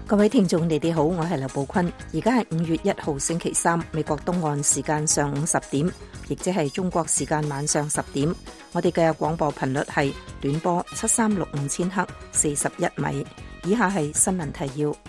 各位聽眾，你哋好，我係劉寶坤。而家係5月1號星期三，美國東岸時間上午10點，亦即係中國時間晚上10點。我哋嘅廣播頻率係短波7365000赫41米。以下係新聞提要。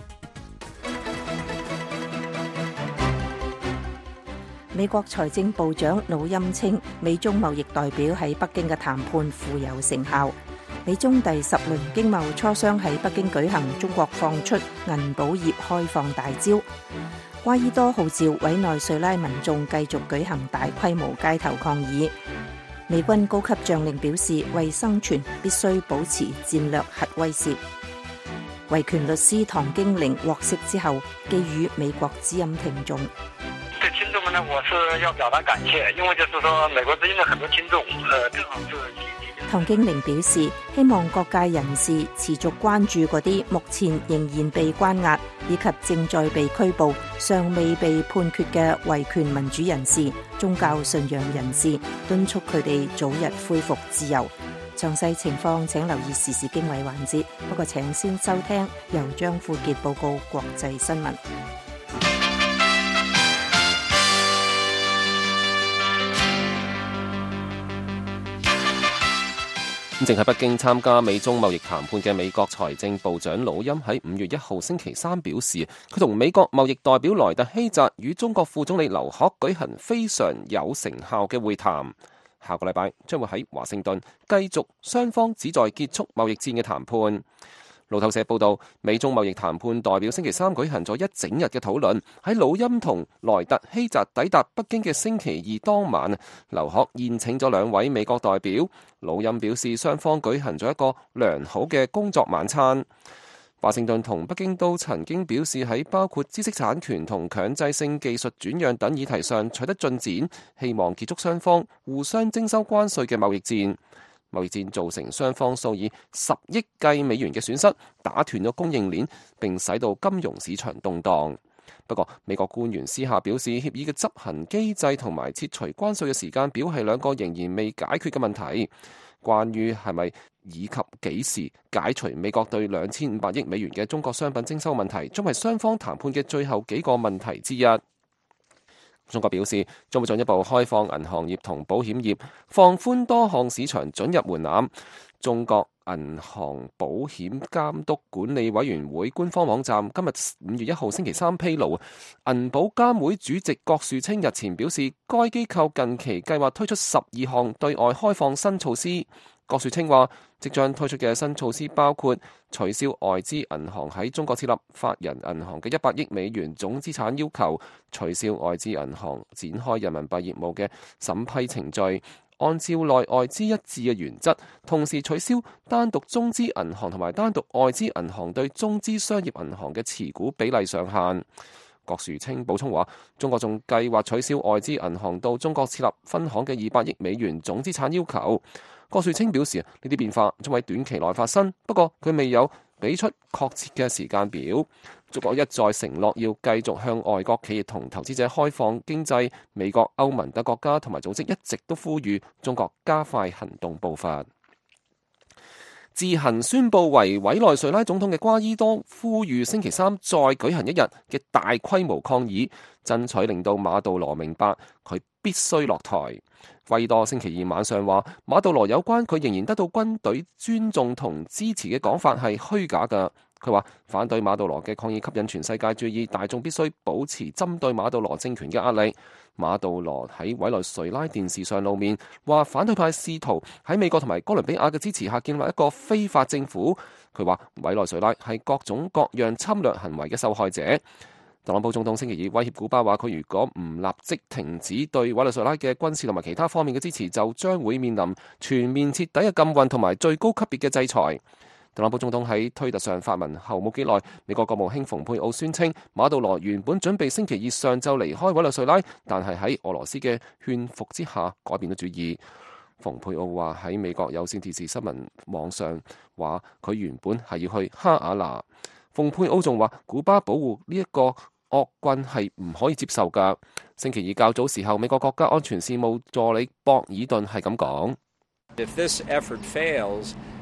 美國財政部長魯欽稱，美中貿易代表喺北京嘅談判富有成效。美中第10輪經貿磋商喺北京舉行，中國放出銀保業開放大招。瓜伊多號召委內瑞拉民眾繼續舉行大規模街頭抗議。美軍高級將領表示，為生存必須保持戰略核威懾。維權律師唐經玲獲釋之後，寄語美國之音聽眾。 對聽眾們呢，我是要表達感謝，因為就是說美國之音的很多聽眾，正好是。 唐經玲表示，希望各界人士持續關注嗰啲目前仍然被關押以及正在被拘捕、尚未被判決嘅維權民主人士、宗教信仰人士，敦促佢哋早日恢復自由。詳細情況請留意時事經緯環節，不過請先收聽由張富傑報告國際新聞。 正喺北京參加美中貿易談判嘅美國財政部長魯欽喺5月1號星期三表示，佢同美國貿易代表萊特希澤與中國副總理劉鶴舉行非常有成效嘅會談，下個禮拜將會喺華盛頓繼續雙方旨在結束貿易戰嘅談判。路透社報道，美中貿易談判代表星期三舉行咗一整日嘅討論。喺魯欽同萊特希澤抵達北京嘅星期二當晚，劉鶴宴請咗2位美國代表。魯欽表示，雙方舉行咗一個良好嘅工作晚餐。華盛頓同北京都曾經表示喺包括知識產權同強制性技術轉讓等議題上取得進展，希望結束雙方互相徵收關稅嘅貿易戰。貿易戰造成雙方數以10億計美元嘅損失，打斷咗供應鏈，並使到金融市場動盪。不過，美國官員私下表示，協議嘅執行機制同埋撤除關稅嘅時間表係2個仍然未解決嘅問題。關於係咪以及幾時解除美國對2500億美元嘅中國商品徵收問題，將係雙方談判嘅最後幾個問題之一。中國表示將會進一步開放銀行業同保險業，放寬多項市場准入門檻。中國銀行保險監督管理委員會官方網站今日5月1號星期三披露，銀保監會主席郭樹清日前表示，該機構近期計劃推出12項對外開放新措施。郭樹清話，即將推出嘅新措施包括取消外資銀行喺中國設立法人銀行嘅100億美元總資產要求，取消外資銀行展開人民幣業務嘅審批程序，按照內外資一致嘅原則，同時取消單獨中資銀行同埋單獨外資銀行對中資商業銀行嘅持股比例上限。郭樹清補充話，中國仲計劃取消外資銀行到中國設立分行嘅200億美元總資產要求。郭樹清表示，呢啲變化將喺短期內發生，不過佢未有俾出確切嘅時間表。中國一再承諾要繼續向外國企業同投資者開放經濟。美國、歐盟等國家同埋組織一直都呼籲中國加快行動步伐。自行宣布為委內瑞拉總統嘅瓜伊多呼籲星期三再舉行一日嘅大規模抗議，爭取令到馬杜羅明白佢必須落台。瓜伊多星期二晚上話，馬杜羅有關佢仍然得到軍隊尊重同支持嘅講法係虛假㗎。佢話反對馬杜羅嘅抗議吸引全世界注意，大眾必須保持針對馬杜羅政權嘅壓力。馬杜羅喺委內瑞拉電視上露面，話反對派試圖喺美國同埋哥倫比亞嘅支持下建立一個非法政府。佢話委內瑞拉係各種各樣侵略行為嘅受害者。特朗普總統星期二威脅古巴話，佢如果唔立即停止對委內瑞拉嘅軍事同埋其他方面嘅支持，就將會面臨全面徹底嘅禁運同埋最高級別嘅制裁。特朗普總統喺推特上發文後冇幾耐，美國國務卿蓬佩奧宣稱，馬杜羅原本準備星期二上晝離開委內瑞拉，但係喺俄羅斯嘅勸服之下改變咗主意。蓬佩奧話喺美國有線電視新聞網上話，佢原本係要去哈瓦那。蓬佩奧仲話，古巴保護呢一個惡棍係唔可以接受㗎。星期二較早時候，美國國家安全事務助理博爾頓係咁講。 If this effort fails,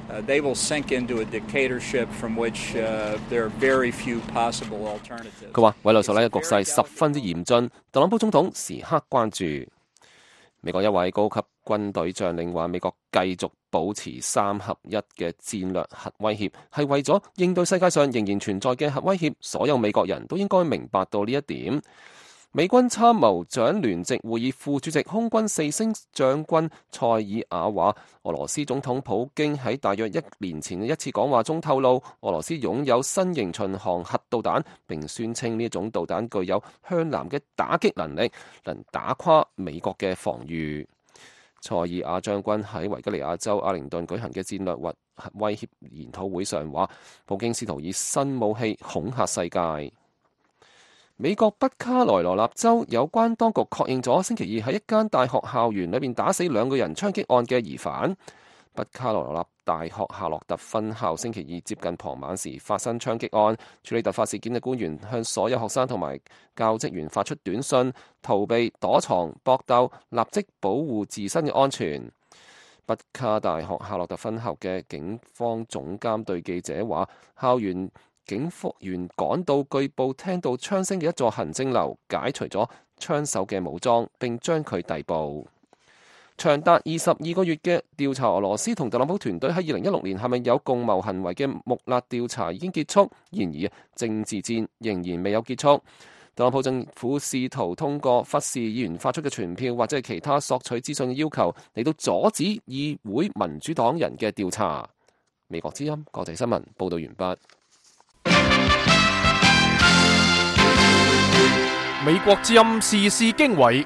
They will sink into a dictatorship from which there are very few possible alternatives. 佢話委內瑞拉嘅局勢十分之嚴峻，特朗普總統時刻關注。美國一位高級軍隊將領話，美國繼續保持3合1嘅戰略核威脅，係為咗應對世界上仍然存在嘅核威脅。所有美國人都應該明白到呢一點。美軍參謀長聯席會議副主席空軍4星將軍塞爾瓦話，俄羅斯總統普京喺大約1年前嘅一次講話中透露，俄羅斯擁有新型巡航核導彈，並宣稱呢一種導彈具有向南嘅打擊能力，能打垮美國嘅防禦。塞爾瓦將軍喺維吉尼亞州阿靈頓舉行嘅戰略核威脅研討會上話，普京試圖以新武器恐嚇世界。美國北卡羅來納州有關當局確認咗星期二喺一間大學校園裏面打死2個人槍擊案嘅疑犯。北卡羅來納大學夏洛特分校星期二接近傍晚時發生槍擊案，處理突發事件嘅官員向所有學生同埋教職員發出短信，逃避、躲藏、搏鬥，立即保護自身嘅安全。北卡大學夏洛特分校嘅警方總監對記者話，校園警員趕到據報聽到槍聲嘅一座行政樓，解除咗槍手嘅武裝，並將佢逮捕。長達22個月嘅調查俄羅斯同特朗普團隊喺2016年係咪有共謀行為嘅穆勒調查已經結束，然而政治戰仍然未有結束。特朗普政府試圖通過忽視議員發出嘅傳票或者係其他索取資訊嘅要求嚟到阻止議會民主黨人嘅調查。美國之音國際新聞報道完畢。 美國之音時事經緯，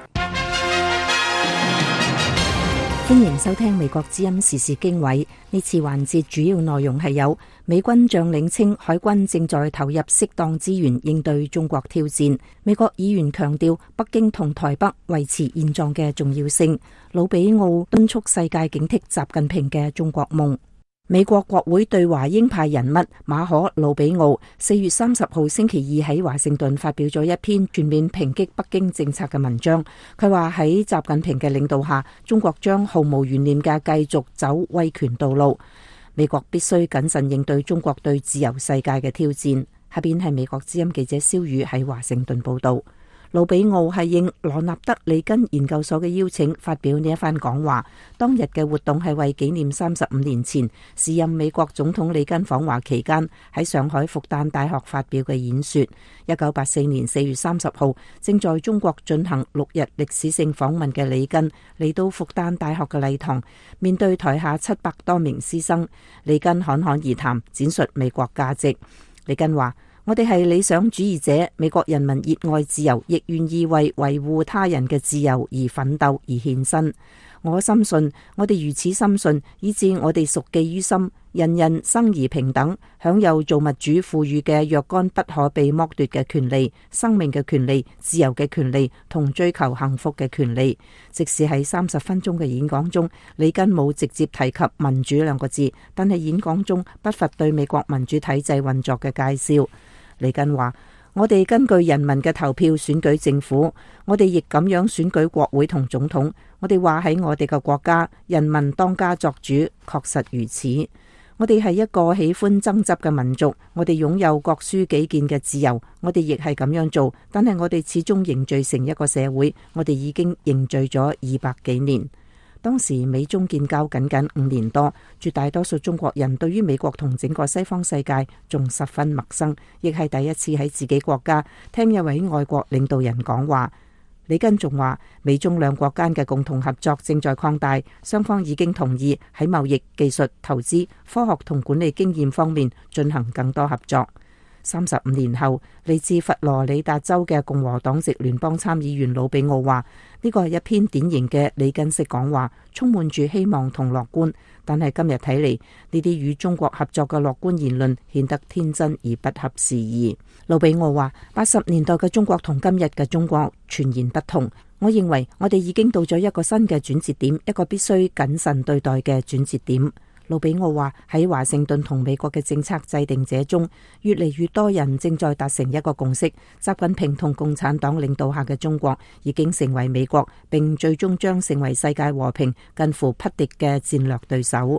歡迎收聽美國之音時事經緯。呢次環節主要內容係有美軍將領稱海軍正在投入適當資源應對中國挑戰，美國議員強調北京同台北維持現狀嘅重要性，魯比奧敦促世界警惕習近平嘅中國夢。美國國會對華鷹派人物馬可魯比奧4月30號星期二喺華盛頓發表咗一篇全面抨擊北京政策嘅文章。佢話喺習近平嘅領導下，中國將毫無懸念嘅繼續走威權道路。美國必須謹慎應對中國對自由世界嘅挑戰。下邊係美國之音記者蕭宇喺華盛頓報道。魯比奧係應羅納德里根研究所嘅邀請發表呢一番講話。當日嘅活動係為紀念35年前時任美國總統里根訪華期間喺上海復旦大學發表嘅演說。1984年4月30號，正在中國進行6日歷史性訪問嘅里根嚟到復旦大學嘅禮堂，面對台下700多名師生，里根侃侃而談，展述美國價值。里根話：我哋係理想主義者，美國人民熱愛自由，亦願意為維護他人嘅自由而奮鬥而獻身。我深信，我哋如此深信，以致我哋熟記於心，人人生而平等，享有造物主賦予嘅若干不可被剝奪嘅權利，生命嘅權利、自由嘅權利同追求幸福嘅權利。即使喺30分鐘嘅演講中，里根冇直接提及民主2個字，但係演講中不乏對美國民主體制運作嘅介紹。里根話：我哋根據人民嘅投票選舉政府，我哋亦咁樣選舉國會同總統。我哋話喺我哋嘅國家，人民當家作主，確實如此。我哋係一個喜歡爭執嘅民族，我哋擁有各抒己見嘅自由，我哋亦係咁樣做。但係我哋始終凝聚成一個社會，我哋已經凝聚咗200幾年。當時美中建交僅僅5年多，絕大多數中國人對於美國同整個西方世界仲十分陌生，亦係第一次喺自己國家聽一位外國領導人講話。里根仲話，美中兩國間嘅共同合作正在擴大，雙方已經同意喺貿易、技術、投資、科學同管理經驗方面進行更多合作。35年後，嚟自佛羅里達州嘅共和黨籍聯邦參議員魯比奧話：呢個係一篇典型嘅里根式講話，充滿住希望同樂觀。但係今日睇嚟，呢啲與中國合作嘅樂觀言論顯得天真而不合時宜。魯比奧話：80年代嘅中國同今日嘅中國全然不同。我認為我哋已經到咗一個新嘅轉折點，一個必須謹慎對待嘅轉折點。魯比奧話：喺華盛頓同美國嘅政策制定者中，越嚟越多人正在達成一個共識，習近平同共產黨領導下嘅中國已經成為美國並最終將成為世界和平近乎匹敵嘅戰略對手。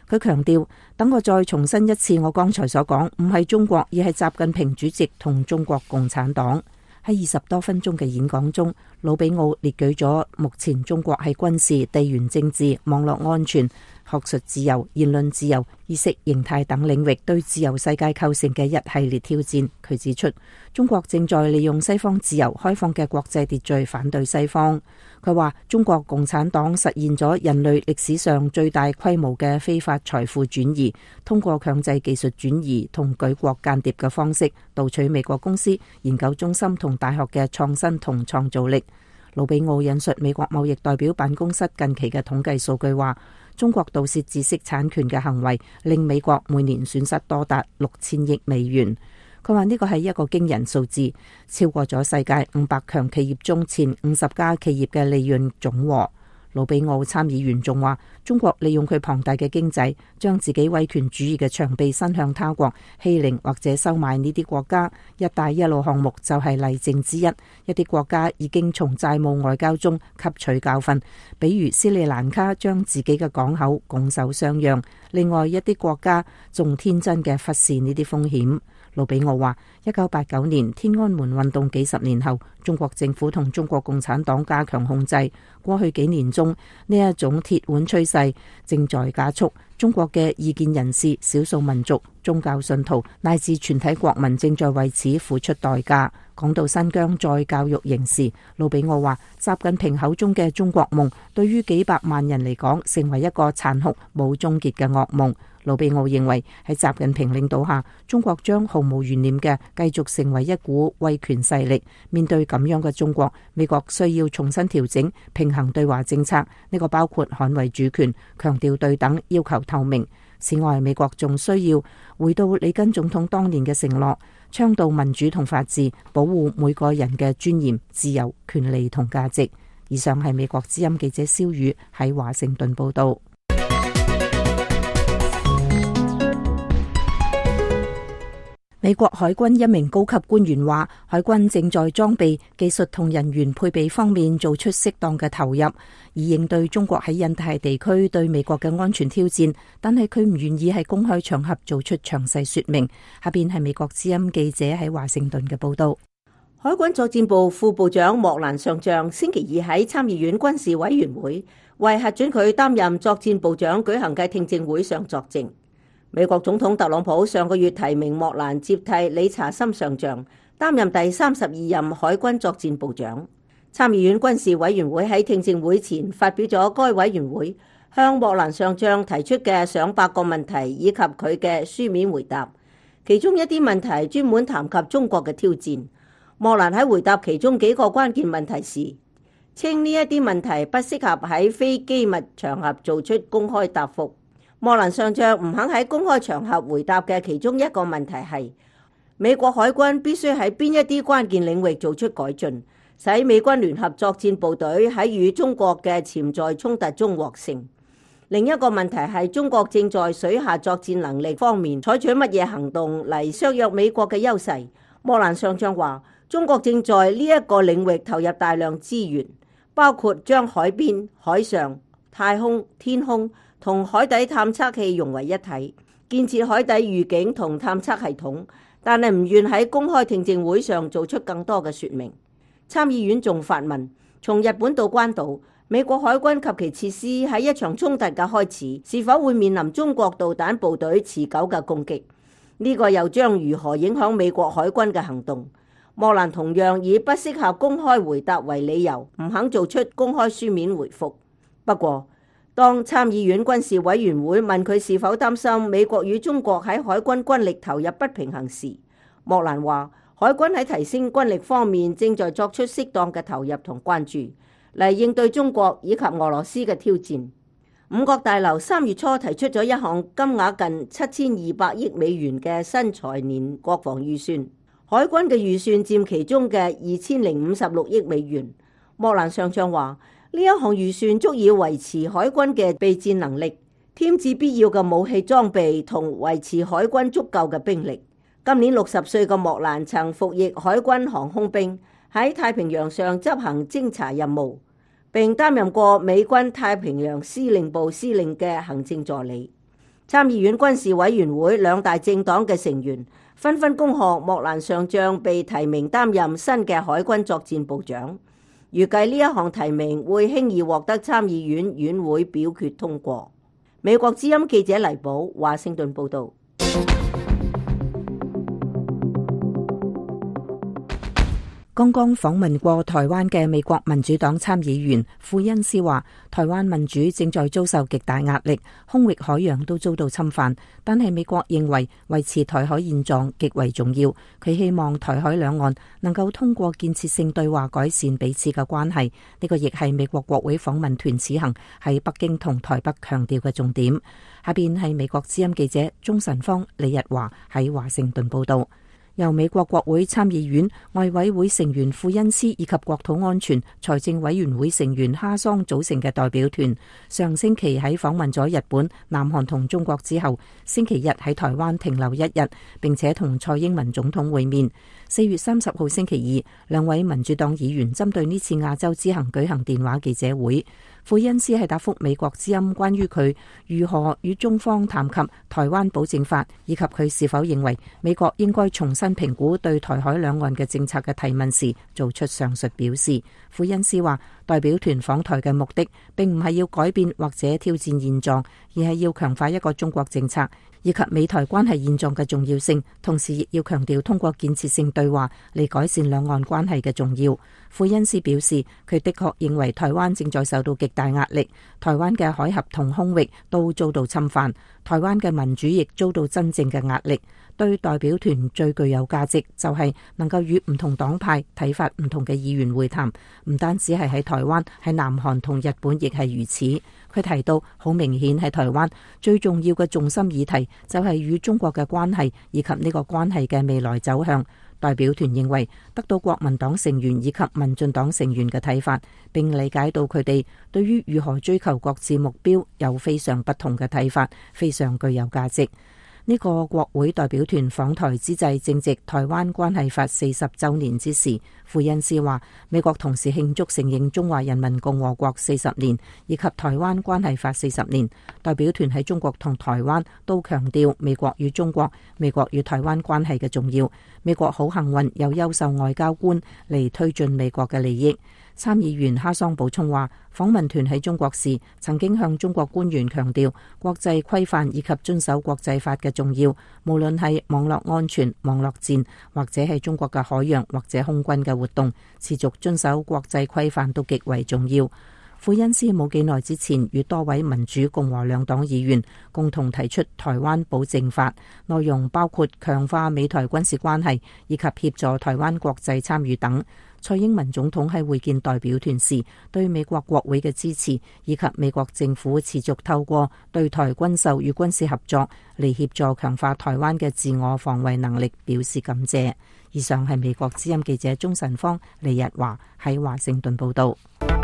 佢強調，等我再重申一次我剛才所講，唔係中國，而係習近平主席同中國共產黨。喺20多分鐘嘅演講中，魯比奧列舉咗目前中國喺軍事、地緣政治、網絡安全、學術自由、言論自由、意識形態等領域對自由世界構成嘅一系列挑戰。佢指出，中國正在利用西方自由開放嘅國際秩序反對西方。佢話，中國共產黨實現咗人類歷史上最大規模嘅非法財富轉移，通過強制技術轉移同舉國間諜嘅方式盜取美國公司、研究中心同大學嘅創新同創造力。魯比奧引述美國貿易代表辦公室近期嘅統計數據話，中國盜竊知識產權嘅行為令美國每年損失多達6000億美元。佢話呢個係一個驚人數字，超過咗世界500強企業中前50家企業嘅利潤總和。魯比奧參議員仲話，中國利用佢龐大嘅經濟，將自己威權主義嘅長臂伸向他國，欺凌或者收買呢啲國家。一帶一路項目就係例證之一。一啲國家已經從債務外交中吸取教訓，比如斯里蘭卡將自己嘅港口拱手相讓。另外一啲國家仲天真嘅忽視呢啲風險。魯比奧話，1989年天安門運動幾十年後，中國政府同中國共產黨加強控制。過去幾年中，呢一種鐵腕趨勢正在加速。中國嘅異見人士、少數民族、宗教信徒乃至全體國民正在為此付出代價。講到新疆再教育營時，魯比奧話，習近平口中嘅中國夢對於幾百萬人嚟講，成為一個殘酷冇終結嘅噩夢。魯比奧認為喺習近平領導下，中國將毫無懸念嘅繼續成為一股威權勢力。面對咁樣嘅中國，美國需要重新調整平衡對華政策，呢個包括捍衛主權、強調對等、要求透明。此外，美國仲需要回到里根總統當年嘅承諾，倡導民主同法治，保護每個人嘅尊嚴、自由、權利同價值。以上係美國之音記者蕭宇喺華盛頓報道。美國海軍一名高級官員話，海軍正在裝備、技術同人員配備方面做出適當嘅投入，以應對中國喺印太地區對美國嘅安全挑戰，但係佢唔願意喺公開場合做出詳細說明。下邊係美國之音記者喺華盛頓嘅報道。 海軍作戰部副部長莫蘭上將星期二喺參議院軍事委員會為核准佢擔任作戰部長舉行嘅聽證會上作證。美國總統特朗普上個月提名莫蘭接替理查森上將擔任第32任海軍作戰部長。參議院軍事委員會喺聽證會前發表咗該委員會向莫蘭上將提出嘅上百個問題以及佢嘅書面回答，其中一啲問題專門談及中國嘅挑戰。莫蘭喺回答其中幾個關鍵問題時，稱呢一啲問題不適合喺非機密場合做出公開答覆。莫蘭上將唔肯喺公開場合回答嘅其中一個問題係，美國海軍必須喺邊一啲關鍵領域做出改進，使美軍聯合作戰部隊喺與中國嘅潛在衝突中獲勝。另一個問題係中國正在水下作戰能力方面採取乜嘢行動嚟削弱美國嘅優勢。莫蘭上將話，中國正在呢一個領域投入大量資源，包括將海邊、海上、太空、天空同海底探測器融為一體，建設海底預警同探測系統，但係唔願喺公開聽證會上做出更多嘅說明。參議院仲發問，從日本到關島，美國海軍及其設施喺一場衝突嘅開始，是否會面臨中國導彈部隊持久嘅攻擊？呢個又將如何影響美國海軍嘅行動？莫蘭同樣以不適合公開回答為理由，唔肯做出公開書面回覆。不過，當參議院軍事委員會問佢是否擔心美國與中國喺海軍軍力投入不平衡時，莫蘭話海軍喺提升軍力方面正在作出適當嘅投入同關注，嚟應對中國以及俄羅斯嘅挑戰。五角大樓3月初提出咗一項金額近7200億美元嘅新財年國防預算，海軍嘅預算佔其中嘅2056億美元。莫蘭上將話，呢一項預算足以維持海軍嘅備戰能力，添置必要嘅武器裝備同維持海軍足夠嘅兵力。今年60歲嘅莫蘭曾服役海軍航空兵，喺太平洋上執行偵察任務，並擔任過美軍太平洋司令部司令嘅行政助理。 參議院軍事委員會兩大政黨嘅成員紛紛恭賀莫蘭上將被提名擔任新嘅海軍作戰部長，預計呢一項提名會輕易獲得參議院院會表決通過。美國之音記者黎寶華盛頓報導。 剛剛訪問過台灣嘅美國民主黨參議員傅恩斯話，台灣民主正在遭受極大壓力，空域海洋都遭到侵犯，但係美國認為維持台海現狀極為重要。佢希望台海兩岸能夠通過建設性對話改善彼此嘅關係，呢個亦係美國國會訪問團此行喺北京同台北強調嘅重點。下邊係美國之音記者鍾晨芳、李日華喺華盛頓報道。由美國國會參議院外委會成員傅恩斯以及國土安全財政委員會成員哈桑組成嘅代表團，上星期喺訪問咗日本、南韓同中國之後，星期日喺台灣停留一日，並且同蔡英文總統會面。4月30號星期二，兩位民主黨議員針對呢次亞洲之行舉行電話記者會。傅恩斯係答覆美國之音關於佢如何與中方談及台灣保證法，以及佢是否認為美國應該重新評估對台海兩岸嘅政策嘅提問時，做出上述表示。傅恩斯話，代表團訪台嘅目的並唔係要改變或者挑戰現狀，而係要強化一個中國政策以及美台關係現狀嘅重要性，同時亦要強調通過建設性對話嚟改善兩岸關係嘅重要。傅恩斯表示，佢的確認為台灣正在受到極大壓力，台灣嘅海峽同空域都遭到侵犯，台灣嘅民主亦遭到真正嘅壓力。對代表團最具有價值就係能夠與唔同黨派睇法唔同嘅議員會談，唔單止係喺台灣，喺南韓同日本亦係如此。佢提到，好明顯喺台灣最重要嘅重心議題就係與中國嘅關係以及呢個關係嘅未來走向。代表團認為得到國民黨成員以及民進黨成員嘅睇法，並理解到佢哋對於如何追求各自目標有非常不同嘅睇法，非常具有價值。呢個國會代表團訪台之際，正值台灣關係法40週年之時。傅恩斯話，美國同時慶祝承認中華人民共和國40年，以及台灣關係法40年。代表團喺中國同台灣都強調美國與中國、美國與台灣關係嘅重要。美國好幸運有優秀外交官嚟推進美國嘅利益。參議員哈桑補充話，訪問團喺中國時曾經向中國官員強調國際規範以及遵守國際法嘅重要，無論係網絡安全、網絡戰，或者係中國嘅海洋或者空軍嘅活動，持續遵守國際規範都極為重要。傅恩斯冇幾耐之前與多位民主共和兩黨議員共同提出台灣保證法，內容包括強化美台軍事關係以及協助台灣國際參與等。蔡英文總統喺會見代表團時，對美國國會嘅支持以及美國政府持續透過對台軍售與軍事合作嚟協助強化台灣嘅自我防衛能力表示感謝。以上係美國之音記者鍾晨芳、李日華喺華盛頓報道。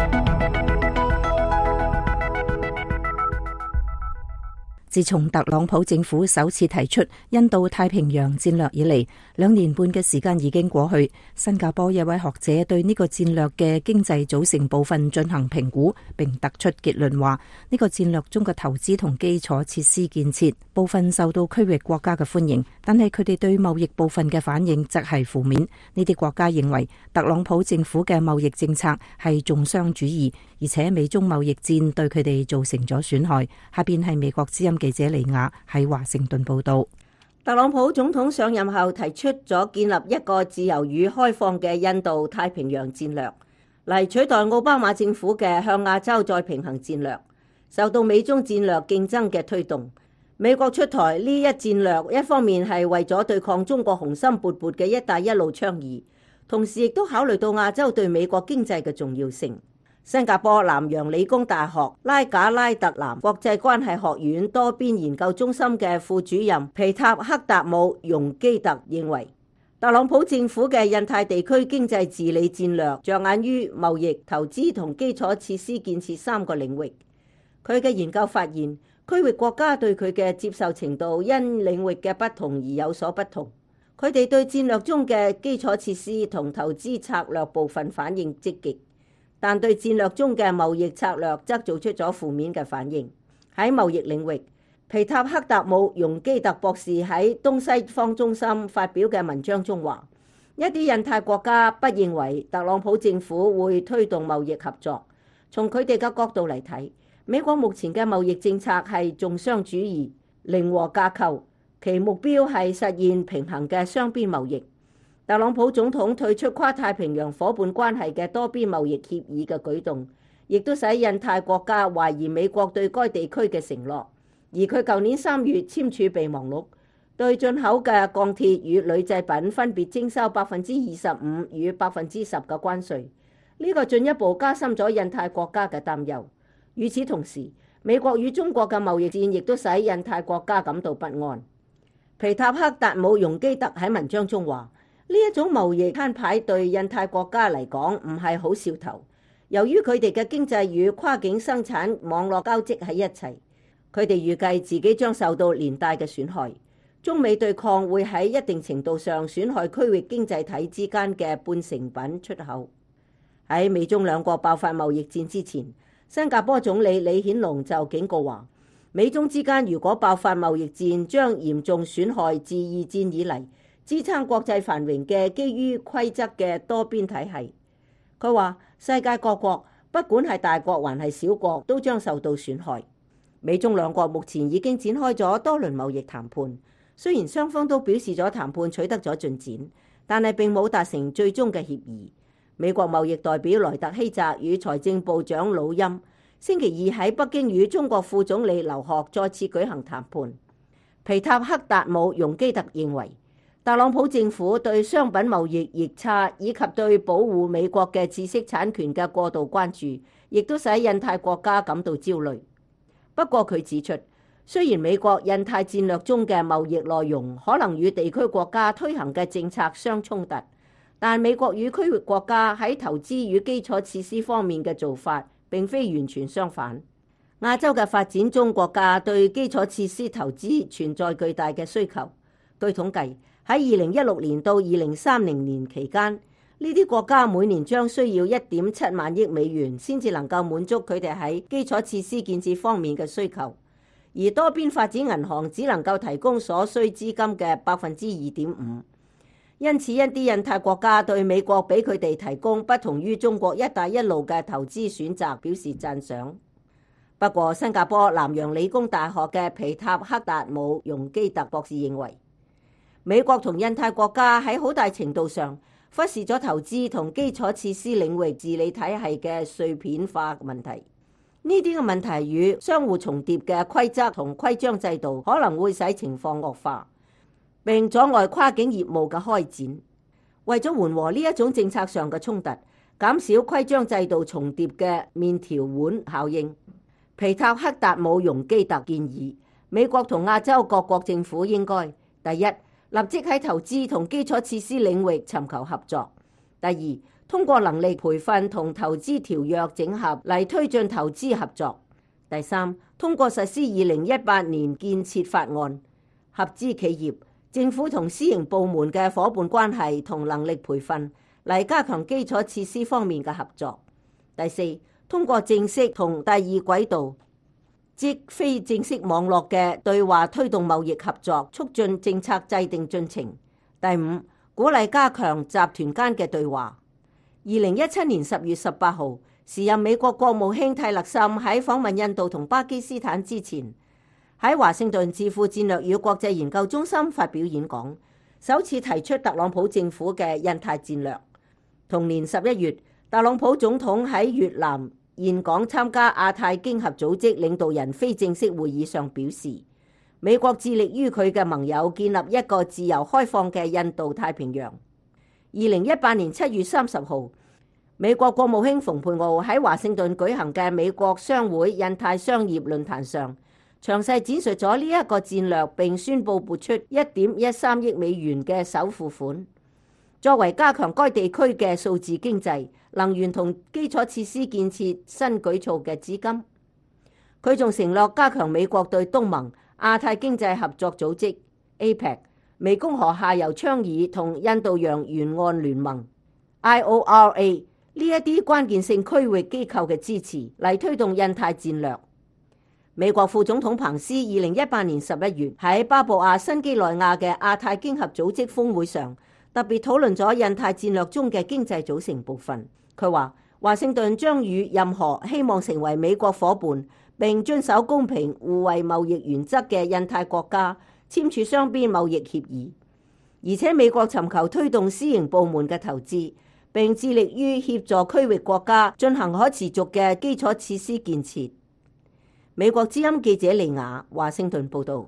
自從特朗普政府首次提出印度太平洋戰略以嚟，2年半嘅時間已經過去。新加坡一位學者對呢個戰略嘅經濟組成部分進行評估，並得出結論話，呢個戰略中嘅投資同基礎設施建設部分受到區域國家嘅歡迎，但係佢哋對貿易部分嘅反應則係負面。呢啲國家認為特朗普政府嘅貿易政策係重商主義，而且美中貿易戰對佢哋造成咗損害。下邊係美國之音記者李亞喺華盛頓報道。 特朗普總統上任後提出咗建立一個自由與開放嘅印度太平洋戰略，嚟取代奧巴馬政府嘅向亞洲再平衡戰略。受到美中戰略競爭嘅推動，美國出台呢一戰略，一方面係為咗對抗中國雄心勃勃嘅一帶一路倡議，同時亦都考慮到亞洲對美國經濟嘅重要性。新加坡南洋理工大學拉賈拉特南國際關係學院多邊研究中心嘅副主任皮塔克達姆容基特認為，特朗普政府嘅印太地區經濟治理戰略着眼於貿易、投資同基礎設施建設3個領域。佢嘅研究發現，區域國家對佢嘅接受程度因領域嘅不同而有所不同。佢哋對戰略中嘅基礎設施同投資策略部分反應積極，但對戰略中嘅貿易策略則做出咗負面嘅反應。喺貿易領域， 皮塔克達姆容基特博士喺東西方中心發表嘅文章中話，一啲印太國家不認為特朗普政府會推動貿易合作。從佢哋嘅角度嚟睇，美國目前嘅貿易政策係重商主義、零和架構，其目標係實現平衡嘅雙邊貿易。特朗普總統退出跨太平洋夥伴關係嘅多邊貿易協議嘅舉動，亦都使印太國家懷疑美國對該地區嘅承諾。而佢舊年3月簽署備忘錄，對進口嘅鋼鐵與鋁製品分別徵收25%與10%嘅關稅，呢個進一步加深咗印太國家嘅擔憂。與此同時，美國與中國嘅貿易戰亦都使印太國家感到不安。皮塔克達姆容基特喺文章中話，呢一種貿易攤牌對印太國家嚟講唔係好兆頭，由於佢哋嘅經濟與跨境生產網絡交織喺一齊。佢哋預計自己將受到連帶嘅損害。中美對抗會喺一定程度上損害區域經濟體之間嘅半成品出口。喺美中兩國爆發貿易戰之前，新加坡總理李顯龍就警告話，美中之間如果爆發貿易戰，將嚴重損害自二戰以嚟支撐國際繁榮嘅基於規則嘅多邊體系。佢話，世界各國不管係大國還係小國，都將受到損害。美中兩國目前已經展開咗多輪貿易談判，雖然雙方都表示咗談判取得咗進展，但係並冇達成最終嘅協議。美國貿易代表萊特希澤與財政部長魯欽星期二喺北京與中國副總理劉鶴再次舉行談判。皮塔克達姆容基特認為，特朗普政府對商品貿易逆差以及對保護美國嘅知識產權嘅過度關注，亦都使印太國家感到焦慮。不過佢指出，雖然美國印太戰略中嘅貿易內容可能與地區國家推行嘅政策相衝突，但美國與區域國家喺投資與基礎設施方面嘅做法並非完全相反。亞洲嘅發展中國家對基礎設施投資存在巨大嘅需求。據統計，喺2016年到2030年期間，呢啲國家每年將需要1.7萬億美元先至能夠滿足佢哋喺基礎設施建設方面嘅需求，而多邊發展銀行只能夠提供所需資金嘅2.5%。因此，一啲印太國家對美國俾佢哋提供不同於中國一帶一路嘅投資選擇表示讚賞。不過，新加坡南洋理工大學嘅皮塔克達姆容基特博士認為，美國同印太國家喺好大程度上忽視咗投資同基礎設施領域治理體系嘅碎片化問題。呢啲嘅問題與相互重疊嘅規則同規章制度可能會使情況惡化，並阻礙跨境業務嘅開展。為咗緩和呢一種政策上嘅衝突，減少規章制度重疊嘅麵條碗效應，皮塔克達姆容基特建議美國同亞洲各國政府應該第一，立即喺投資同基礎設施領域尋求合作；第二，通過能力培訓同投資條約整合嚟推進投資合作；第三，通過實施2018年建設法案，合資企業、政府同私營部門嘅夥伴關係同能力培訓嚟加強基礎設施方面嘅合作；第四，通過正式同第二軌道即非正式網絡嘅對話推動貿易合作，促進政策制定進程；第五，鼓勵加強集團間嘅對話。2017年10月18號，時任美國國務卿泰勒森喺訪問印度同巴基斯坦之前，喺華盛頓智庫戰略與國際研究中心發表演講，首次提出特朗普政府嘅印太戰略。同年11月，特朗普總統喺越南峴港參加亞太經合組織領導人非正式會議上表示，美國致力於佢嘅盟友建立一個自由開放嘅印度太平洋。2018年7月30號，美國國務卿蓬佩奧喺華盛頓舉行嘅美國商會印太商業論壇上，詳細展述咗呢一個戰略，並宣布撥出1.13億美元嘅首付款，作為加強該地區嘅數字經濟、能源同基礎設施建設新舉措嘅資金。佢仲承諾加強美國對東盟、亞太經濟合作組織 APEC、湄公河下游倡議同印度洋沿岸聯盟 IORA 呢一啲關鍵性區域機構嘅支持，嚟推動印太戰略。 美國副總統彭斯2018年11月喺巴布亞新幾內亞嘅亞太經合組織峰會上，特別討論咗印太戰略中嘅經濟組成部分。佢話華盛頓將與任何希望成為美國夥伴並遵守公平互惠貿易原則嘅印太國家簽署雙邊貿易協議，而且美國尋求推動私營部門嘅投資，並致力於協助區域國家進行可持續嘅基礎設施建設。美國之音記者利亞華盛頓報道。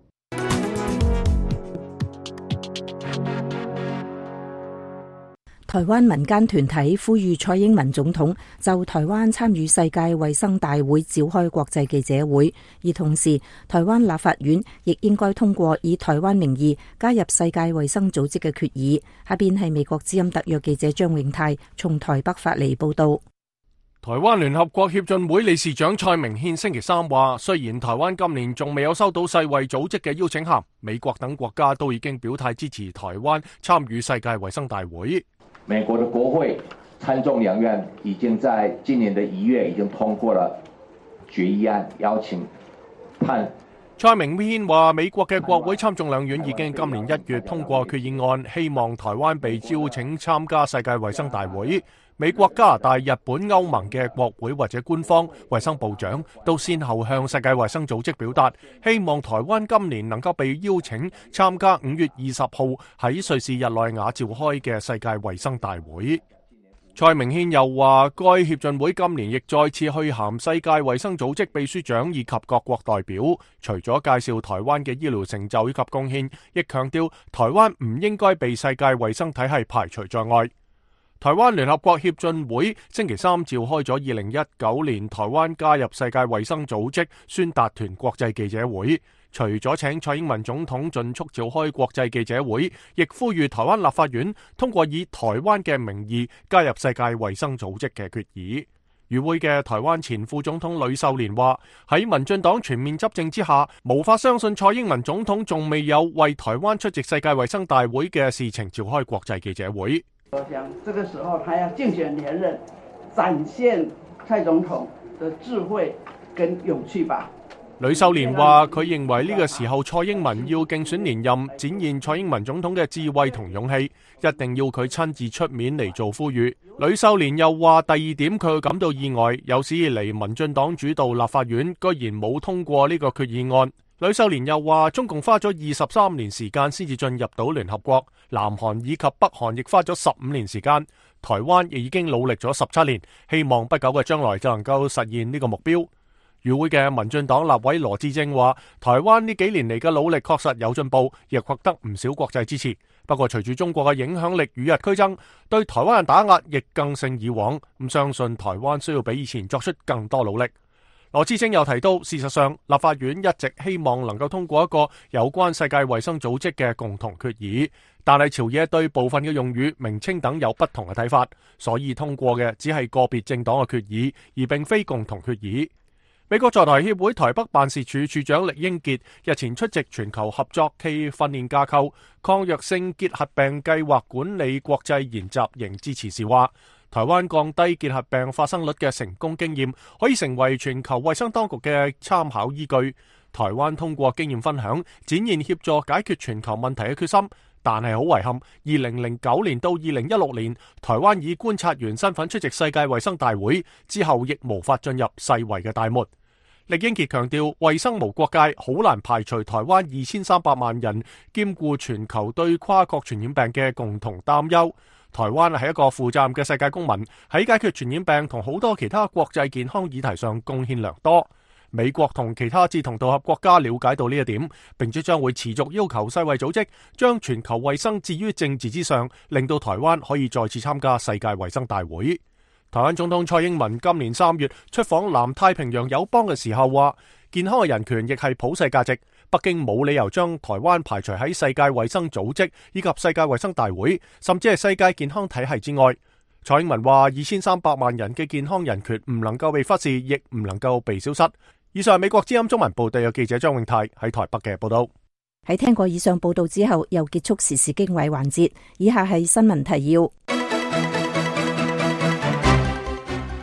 台灣民間團體呼籲蔡英文總統就台灣參與世界衛生大會召開國際記者會，而同時台灣立法院亦應該通過以台灣名義加入世界衛生組織嘅決議。下邊係美國之音特約記者張永泰從台北發嚟報道。 台灣聯合國協進會理事長蔡明憲星期三話，雖然台灣今年仲未有收到世衛組織嘅邀請函，美國等國家都已經表態支持台灣參與世界衛生大會。 美國的國會參眾兩院已經在今年的1月已經通過了決議案，邀請蔡明憲話，美國嘅國會參眾兩院已經今年1月通過決議案，希望台灣被邀請參加世界衛生大會。美國、加拿大、日本、歐盟嘅國會或者官方衛生部長都先後向世界衛生組織表達，希望台灣今年能夠被邀請參加5月20號喺瑞士日內瓦召開嘅世界衛生大會。蔡明憲又話，該協進會今年亦再次去函世界衛生組織秘書長以及各國代表，除咗介紹台灣嘅醫療成就以及貢獻，亦強調台灣唔應該被世界衛生體系排除在外。台灣聯合國協進會星期三召開咗2019年台灣加入世界衛生組織宣達團國際記者會，除咗請蔡英文總統盡速召開國際記者會，亦呼籲台灣立法院通過以台灣嘅名義加入世界衛生組織嘅決議。與會嘅台灣前副總統呂秀蓮話，喺民進黨全面執政之下，無法相信蔡英文總統仲未有為台灣出席世界衛生大會嘅事情召開國際記者會。 我想這個時候他要競選連任，展現蔡總統的智慧跟勇氣吧。 呂秀蓮話，佢認為呢個時候蔡英文要競選連任，展現蔡英文總統嘅智慧同勇氣，一定要佢親自出面嚟做呼籲。呂秀蓮又話，第二點佢感到意外，有史以嚟民進黨主導立法院居然冇通過呢個決議案。呂秀蓮又話，中共花咗23年時間先至進入到聯合國，南韓以及北韓亦花咗15年時間，台灣亦已經努力咗17年，希望不久嘅將來就能夠實現呢個目標。與會嘅民進黨立委羅致政話，台灣呢幾年嚟嘅努力確實有進步，亦獲得唔少國際支持。不過隨住中國嘅影響力與日俱增，對台灣嘅打壓亦更勝以往，咁相信台灣需要比以前作出更多努力。羅致政又提到，事實上立法院一直希望能夠通過一個有關世界衛生組織嘅共同決議，但係朝野對部分嘅用語、名稱等有不同嘅睇法，所以通過嘅只係個別政黨嘅決議，而並非共同決議。美國在台協會台北辦事處處長酈英傑日前出席全球合作暨訓練架構抗藥性結核病計劃管理國際研習營致辭時話，台灣降低結核病發生率嘅成功經驗可以成為全球衛生當局嘅參考依據。台灣通過經驗分享，展現協助解決全球問題嘅決心，但係好遺憾，2009年到2016年，台灣以觀察員身份出席世界衛生大會之後，亦無法進入世衛嘅大門。酈英傑強調，衛生無國界，好難排除台灣2300萬人兼顧全球對跨國傳染病嘅共同擔憂。台灣係一個負責任嘅世界公民，喺解決傳染病同好多其他國際健康議題上貢獻良多。美國同其他志同道合國家了解到呢一點，並且將會持續要求世衛組織將全球衛生置於政治之上，令到台灣可以再次參加世界衛生大會。台灣總統蔡英文今年3月出訪南太平洋友邦嘅時候話，健康嘅人權亦係普世價值，北京冇理由將台灣排除喺世界衛生組織以及世界衛生大會，甚至係世界健康體系之外。蔡英文話，2300萬人嘅健康人權唔能夠被忽視，亦唔能夠被消失。以上係美國之音中文部特約記者張永泰喺台北嘅報道。 喺聽過以上報道之後，又結束時事經緯環節，以下係新聞提要。香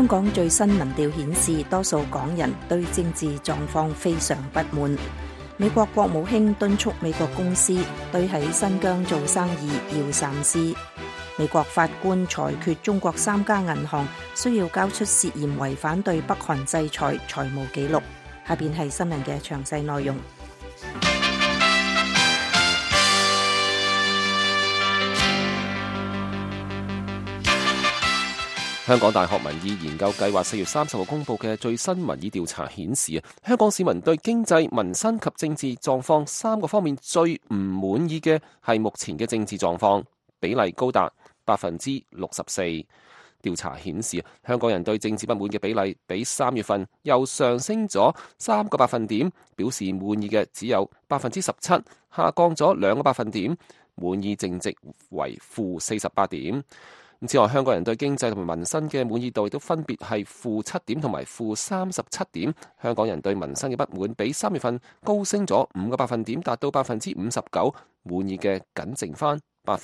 香港最新民調顯示，多數港人對政治狀況非常不滿。美國國務卿敦促美國公司對喺新疆做生意要三思。美國法官裁決中國3家銀行需要交出涉嫌違反對北韓制裁財務記錄。下邊係新聞嘅詳細內容。 香港大學民意研究計劃4月30號公布嘅最新民意調查顯示，香港市民對經濟、民生及政治狀況3個方面最唔滿意嘅係目前嘅政治狀況，比例高達64%。調查顯示，香港人對政治不滿嘅比例比3月份又上升咗3個百分點，表示滿意嘅只有17%，下降咗2個百分點，滿意淨值為-48點。此外，香港人對經濟同埋民生嘅滿意度亦都分別係-7點同埋-37點。香港人對民生嘅不滿比3月份高升咗5個百分點，達到59%，滿意嘅僅剩翻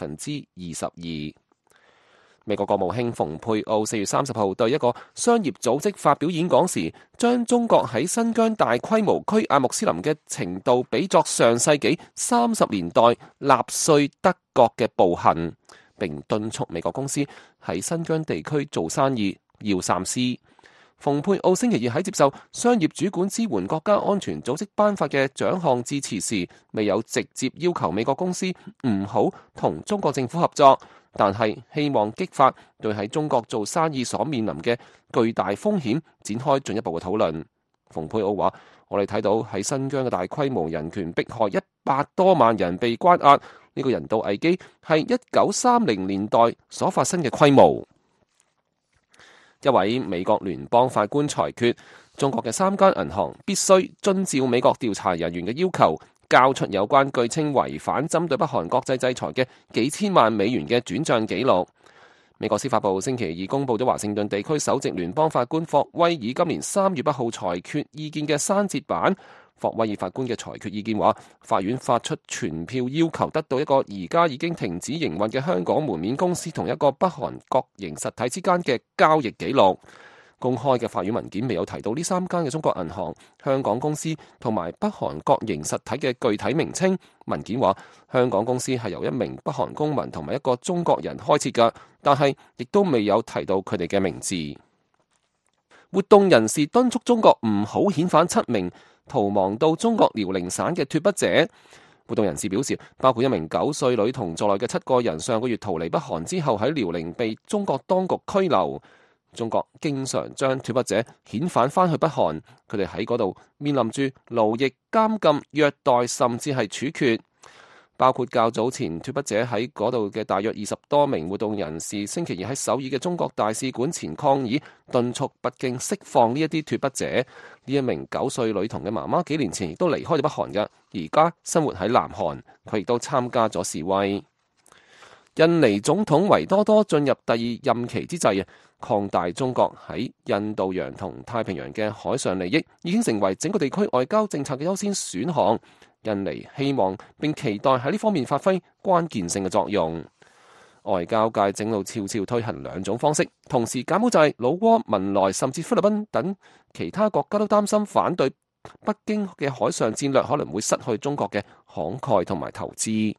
22%。美國國務卿蓬佩奧4月30號對一個商業組織發表演講時，將中國喺新疆大規模拘押穆斯林嘅程度比作上世紀30年代納粹德國嘅暴行，並敦促美國公司喺新疆地區做生意要三思。蓬佩奧星期二喺接受商業主管支援國家安全組織頒發嘅獎項致辭時，未有直接要求美國公司唔好同中國政府合作，但係希望激發對喺中國做生意所面臨嘅巨大風險展開進一步嘅討論。蓬佩奧話：我哋睇到喺新疆嘅大規模人權迫害，100多萬人被關押，呢個人道危機係1930年代所發生嘅規模。一位美國聯邦法官裁決，中國嘅3間銀行必須遵照美國調查人員嘅要求，交出有關據稱違反針對北韓國際制裁嘅幾千萬美元嘅轉賬記錄。美國司法部星期二公佈咗華盛頓地區首席聯邦法官霍威爾今年3月8號裁決意見嘅刪節版。霍威爾法官嘅裁決意見話，法院發出傳票要求得到一個而家已經停止營運嘅香港門面公司同一個北韓國營實體之間嘅交易記錄。公開嘅法院文件未有提到呢3間嘅中國銀行、香港公司同埋北韓國營實體嘅具體名稱。文件話，香港公司係由一名北韓公民同埋一個中國人開設嘅，但係亦都未有提到佢哋嘅名字。活動人士敦促中國唔好遣返7名逃亡到中國遼寧省嘅脫北者。活動人士表示，包括一名9歲女童在內嘅7個人上個月逃離北韓之後喺遼寧被中國當局拘留。中國經常將脫北者遣返翻去北韓，佢哋喺嗰度面臨住勞役、監禁、虐待，甚至係處決。包括較早前脫北者喺嗰度嘅大約20多名活動人士，星期二喺首爾嘅中國大使館前抗議，敦促北京釋放呢一啲脫北者。呢一名9歲女童嘅媽媽幾年前亦都離開咗北韓嘅，而家生活喺南韓，佢亦都參加咗示威。印尼總統維多多進入第2任期之際，擴大中國喺印度洋同太平洋嘅海上利益，已經成為整個地區外交政策嘅優先選項。印尼希望並期待喺呢方面發揮關鍵性嘅作用。外交界正路悄悄推行2種方式，同時柬埔寨、老撾、文萊甚至菲律賓等其他國家都擔心反對北京嘅海上戰略可能會失去中國嘅慷慨同埋投資。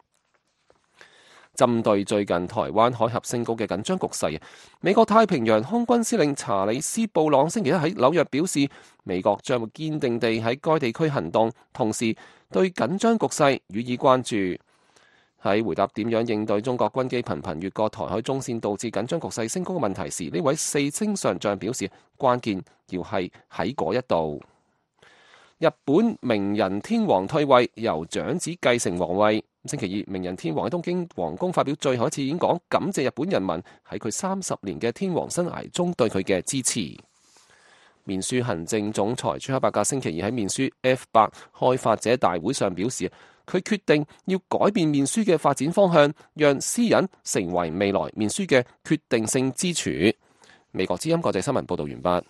針對最近台灣海峽升高嘅緊張局勢，美國太平洋空軍司令查理斯布朗星期一喺紐約表示，美國將會堅定地喺該地區行動，同時對緊張局勢予以關注。喺回答點樣應對中國軍機頻頻越過台海中線導致緊張局勢升高嘅問題時，呢位4星上將表示，關鍵要係喺嗰一度。日本明仁天皇退位，由長子繼承皇位。星期二，明仁天皇喺東京皇宮發表最後一次演講，感謝日本人民喺佢30年嘅天皇生涯中對佢嘅支持。面書行政總裁朱克伯格星期二喺面書 F8 開發者大會上表示，佢決定要改變面書嘅發展方向，讓私隱成為未來面書嘅決定性支柱。美國之音國際新聞報道完畢。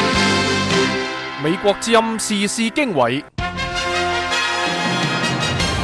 美國之音時事經緯。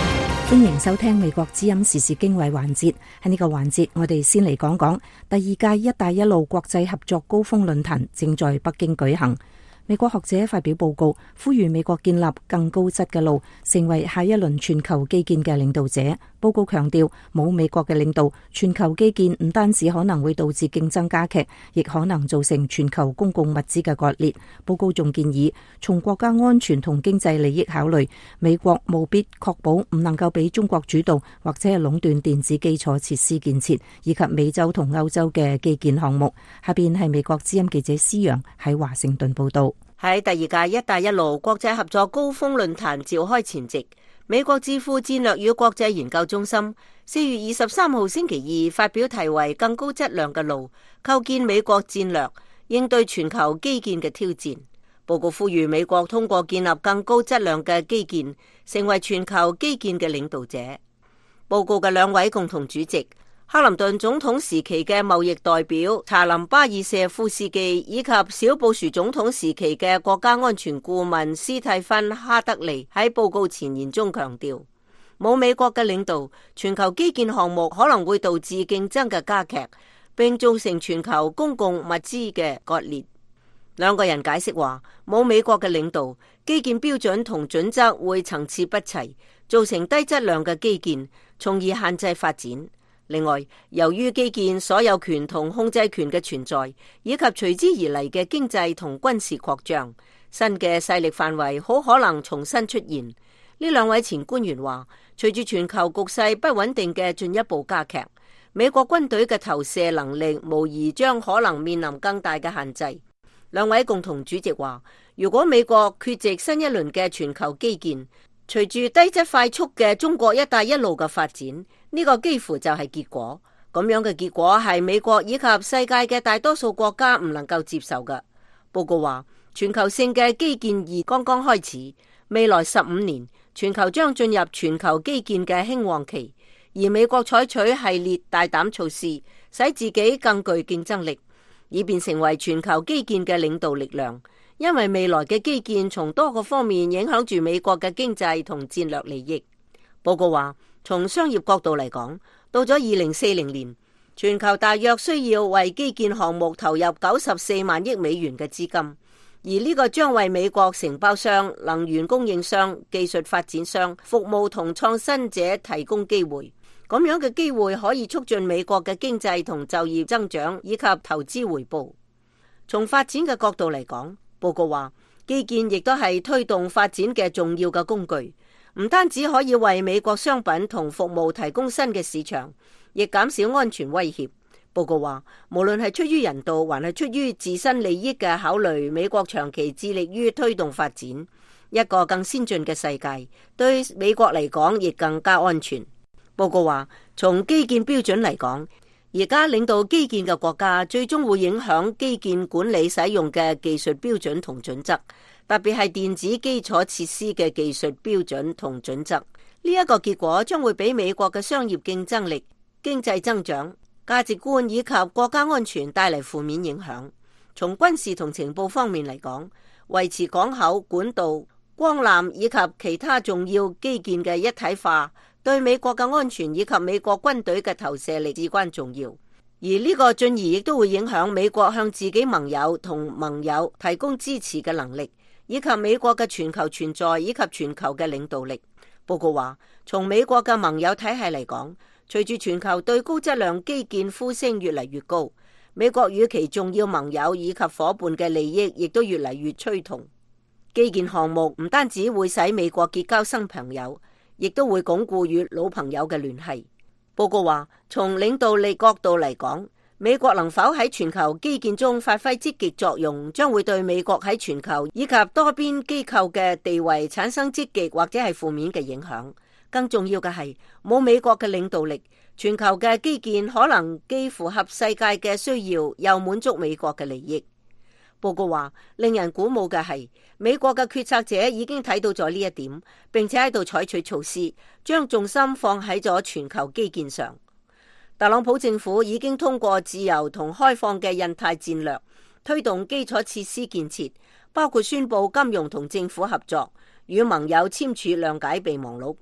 歡迎收聽美國之音時事經緯環節。喺呢個環節，我哋先嚟講講第二屆一帶一路國際合作高峰論壇正在北京舉行。美國學者發表報告，呼籲美國建立更高質嘅路，成為下一輪全球基建嘅領導者。報告強調，冇美國嘅領導，全球基建唔單止可能會導致競爭加劇，亦可能造成全球公共物資嘅割裂。報告仲建議，從國家安全同經濟利益考慮，美國務必確保唔能夠俾中國主導或者係壟斷電子基礎設施建設，以及美洲同歐洲嘅基建項目。下邊係美國之音記者施洋喺華盛頓報道。 喺第二屆一帶一路國際合作高峰論壇召開前夕，美國智庫戰略與國際研究中心4月23號星期二發表題為《更高質量嘅路：構建美國戰略，應對全球基建嘅挑戰》。報告呼籲美國通過建立更高質量嘅基建，成為全球基建嘅領導者。報告嘅兩位共同主席，克林頓總統時期嘅貿易代表查林巴爾謝夫斯基，以及小布殊總統時期嘅國家安全顧問斯蒂芬哈德利喺報告前言中強調，冇美國嘅領導，全球基建項目可能會導致競爭嘅加劇，並造成全球公共物資嘅割裂。兩個人解釋話，冇美國嘅領導，基建標準同準則會層次不齊，造成低質量嘅基建，從而限制發展。另外，由於基建所有權同控制權嘅存在，以及隨之而嚟嘅經濟同軍事擴張，新嘅勢力範圍好可能重新出現。呢兩位前官員話，隨住全球局勢不穩定嘅進一步加劇，美國軍隊嘅投射能力無疑將可能面臨更大嘅限制。兩位共同主席話，如果美國缺席新一輪嘅全球基建，隨住低質快速嘅中國一帶一路嘅發展，呢個幾乎就係結果。咁樣嘅結果係美國以及世界嘅大多數國家唔能夠接受嘅。報告話，全球性嘅基建熱剛剛開始，未來15年，全球將進入全球基建嘅興旺期，而美國採取系列大膽措施，使自己更具競爭力，以便成為全球基建嘅領導力量。因為未來嘅基建從多個方面影響住美國嘅經濟同戰略利益。報告話，從商業角度嚟講，到咗2040年，全球大約需要為基建項目投入94萬億美元嘅資金，而呢個將為美國承包商、能源供應商、技術發展商、服務同創新者提供機會。咁樣嘅機會可以促進美國嘅經濟同就業增長以及投資回報。從發展嘅角度嚟講，報告話，基建亦都係推動發展嘅重要嘅工具，唔單止可以為美國商品同服務提供新嘅市場，亦減少安全威脅。報告話，無論係出於人道還係出於自身利益嘅考慮，美國長期致力於推動發展，一個更先進嘅世界，對美國嚟講亦更加安全。報告話，從基建標準嚟講，而家領導基建嘅國家最終會影響基建管理使用嘅技術標準同準則，特別係電子基礎設施嘅技術標準同準則。呢一個結果將會俾美國嘅商業競爭力、經濟增長、價值觀以及國家安全帶嚟負面影響。從軍事同情報方面嚟講，維持港口、管道、光纜以及其他重要基建嘅一體化，對美國嘅安全以及美國軍隊嘅投射力至關重要，而呢個進而亦都會影響美國向自己盟友同盟友提供支持嘅能力，以及美國嘅全球存在以及全球嘅領導力。報告話，從美國嘅盟友體系嚟講，隨住全球對高質量基建呼聲越嚟越高，美國與其重要盟友以及夥伴嘅利益亦都越嚟越趨同。基建項目唔單止會使美國結交新朋友，亦都會鞏固與老朋友嘅聯繫。報告話，從領導力角度嚟講，美國能否喺全球基建中發揮積極作用，將會對美國喺全球以及多邊機構嘅地位產生積極或者係負面嘅影響。更重要嘅係，冇美國嘅領導力，全球嘅基建可能既符合世界嘅需要，又滿足美國嘅利益。報告話，令人鼓舞嘅係，美國嘅決策者已經睇到咗呢一點，並且喺度採取措施，將重心放喺咗全球基建上。特朗普政府已經通過自由同開放嘅印太戰略，推動基礎設施建設，包括宣布金融同政府合作，與盟友簽署諒解備忘錄。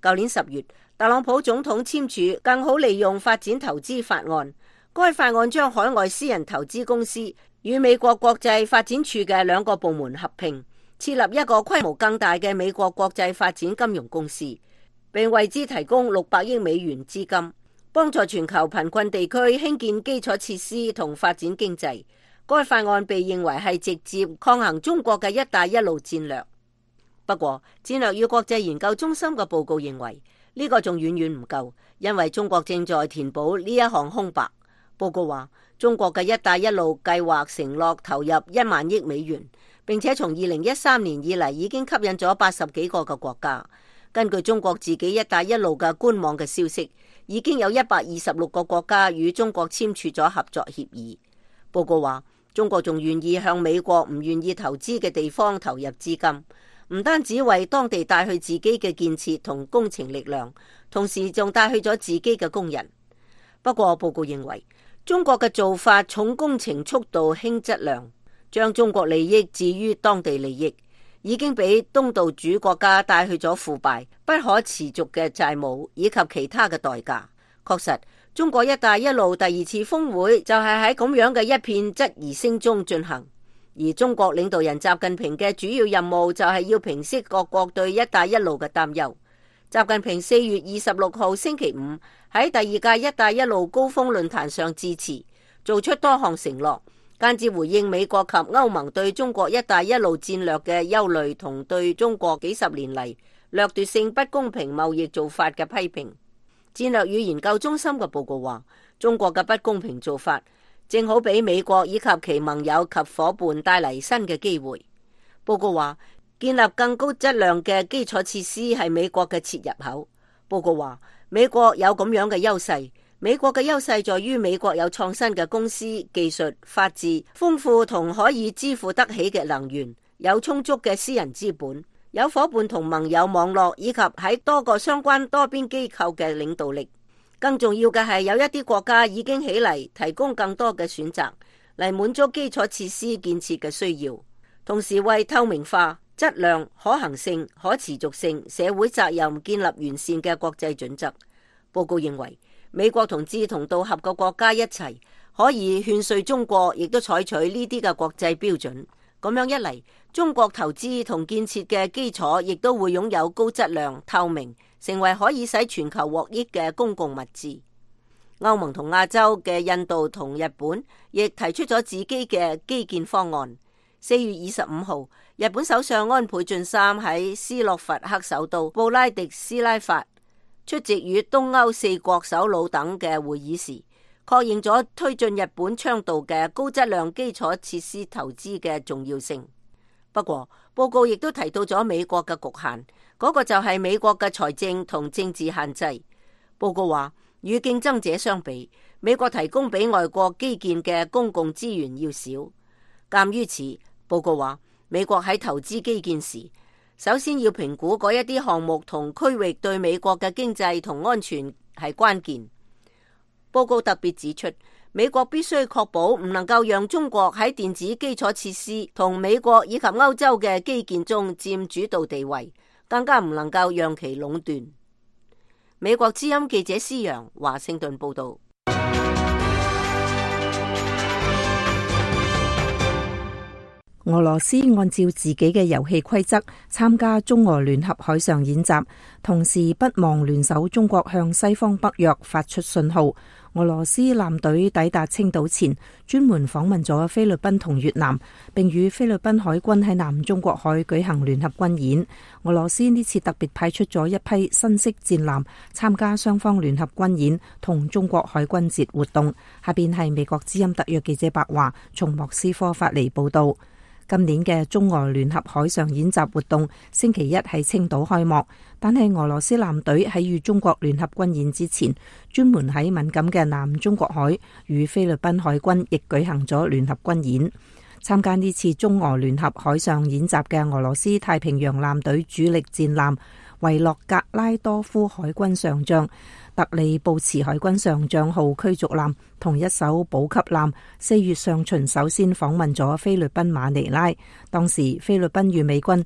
舊年10月，特朗普總統簽署更好利用發展投資法案，該法案將海外私人投資公司與美國國際發展署嘅兩個部門合併，設立一個規模更大嘅美國國際發展金融公司，並為之提供600億美元資金，幫助全球貧困地區興建基礎設施同發展經濟。該法案被認為係直接抗衡中國嘅一帶一路戰略。不過，戰略與國際研究中心嘅報告認為，呢個仲遠遠唔夠，因為中國正在填補呢一項空白。報告話，中國嘅一帶一路計劃承諾投入1萬億美元，並且從2013年以嚟已經吸引咗80幾個嘅國家。根據中國自己一帶一路嘅官網嘅消息，已經有126個國家與中國簽署咗合作協議。報告話，中國仲願意向美國唔願意投資嘅地方投入資金，唔單止為當地帶去自己嘅建設同工程力量，同時仲帶去咗自己嘅工人。不過報告認為，中國嘅做法重工程速度輕質量，將中國利益置於當地利益，已經俾東道主國家帶去咗腐敗、不可持續嘅債務以及其他嘅代價。確實，中國一帶一路第2次峰會就係喺咁樣嘅一片質疑聲中進行，而中國領導人習近平嘅主要任務就係要平息各國對一帶一路嘅擔憂。習近平4月26號星期五喺第2屆一帶一路高峰論壇上致辭，做出多項承諾，間接回應美國及歐盟對中國一帶一路戰略嘅憂慮同對中國幾十年嚟掠奪性不公平貿易做法嘅批評。戰略與研究中心嘅報告話，中國嘅不公平做法正好俾美國以及其盟友及夥伴帶嚟新嘅機會。報告話，建立更高質量嘅基礎設施係美國嘅切入口。報告話，美國有咁樣嘅優勢，美國嘅優勢在於美國有創新嘅公司、技術、法治、豐富同可以支付得起嘅能源，有充足嘅私人資本，有夥伴同盟友網絡，以及喺多個相關多邊機構嘅領導力。更重要嘅係，有一啲國家已經起嚟提供更多嘅選擇，嚟滿足基礎設施建設嘅需要，同時為透明化、質量、可行性、可持續性、社會責任建立完善嘅國際準則。報告認為，美國同志同道合嘅國家一齊可以勸說中國，亦都採取呢啲嘅國際標準。咁樣一嚟，中國投資同建設嘅基礎亦都會擁有高質量、透明，成為可以使全球獲益嘅公共物資。歐盟同亞洲嘅印度同日本亦提出咗自己嘅基建方案。4月25號，日本首相安倍晉三喺斯洛伐克首都布拉迪斯拉法出席與東歐4國首腦等嘅會議時，確認咗推進日本倡導嘅高質量基礎設施投資嘅重要性。不過，報告亦都提到咗美國嘅局限，嗰個就係美國嘅財政同政治限制。報告話，與競爭者相比，美國提供俾外國基建嘅公共資源要少。鑑於此，報告話，美國喺投資基建時，首先要評估嗰一啲項目同區域對美國嘅經濟同安全係關鍵。報告特別指出，美國必須確保唔能夠讓中國喺電子基礎設施同美國以及歐洲嘅基建中佔主導地位，更加唔能夠讓其壟斷。美國之音記者施洋華盛頓報道。 俄羅斯按照自己嘅遊戲規則參加中俄聯合海上演習，同時不忘聯手中國向西方北約發出信號。俄羅斯艦隊抵達青島前，專門訪問咗菲律賓同越南，並與菲律賓海軍喺南中國海舉行聯合軍演。俄羅斯呢次特別派出咗一批新式戰艦參加雙方聯合軍演同中國海軍節活動。下邊係美國之音特約記者白華從莫斯科發嚟報道。今年嘅中俄聯合海上演習活動星期一喺青島開幕，但係俄羅斯艦隊喺與中國聯合軍演之前，專門喺敏感嘅南中國海與菲律賓海軍亦舉行咗聯合軍演。參加呢次中俄聯合海上演習嘅俄羅斯太平洋艦隊主力戰艦維洛格拉多夫海軍上將、特里布茨海軍上將號驅逐艦同一艘補給艦4月上旬首先訪問咗菲律賓馬尼拉。當時菲律賓與美軍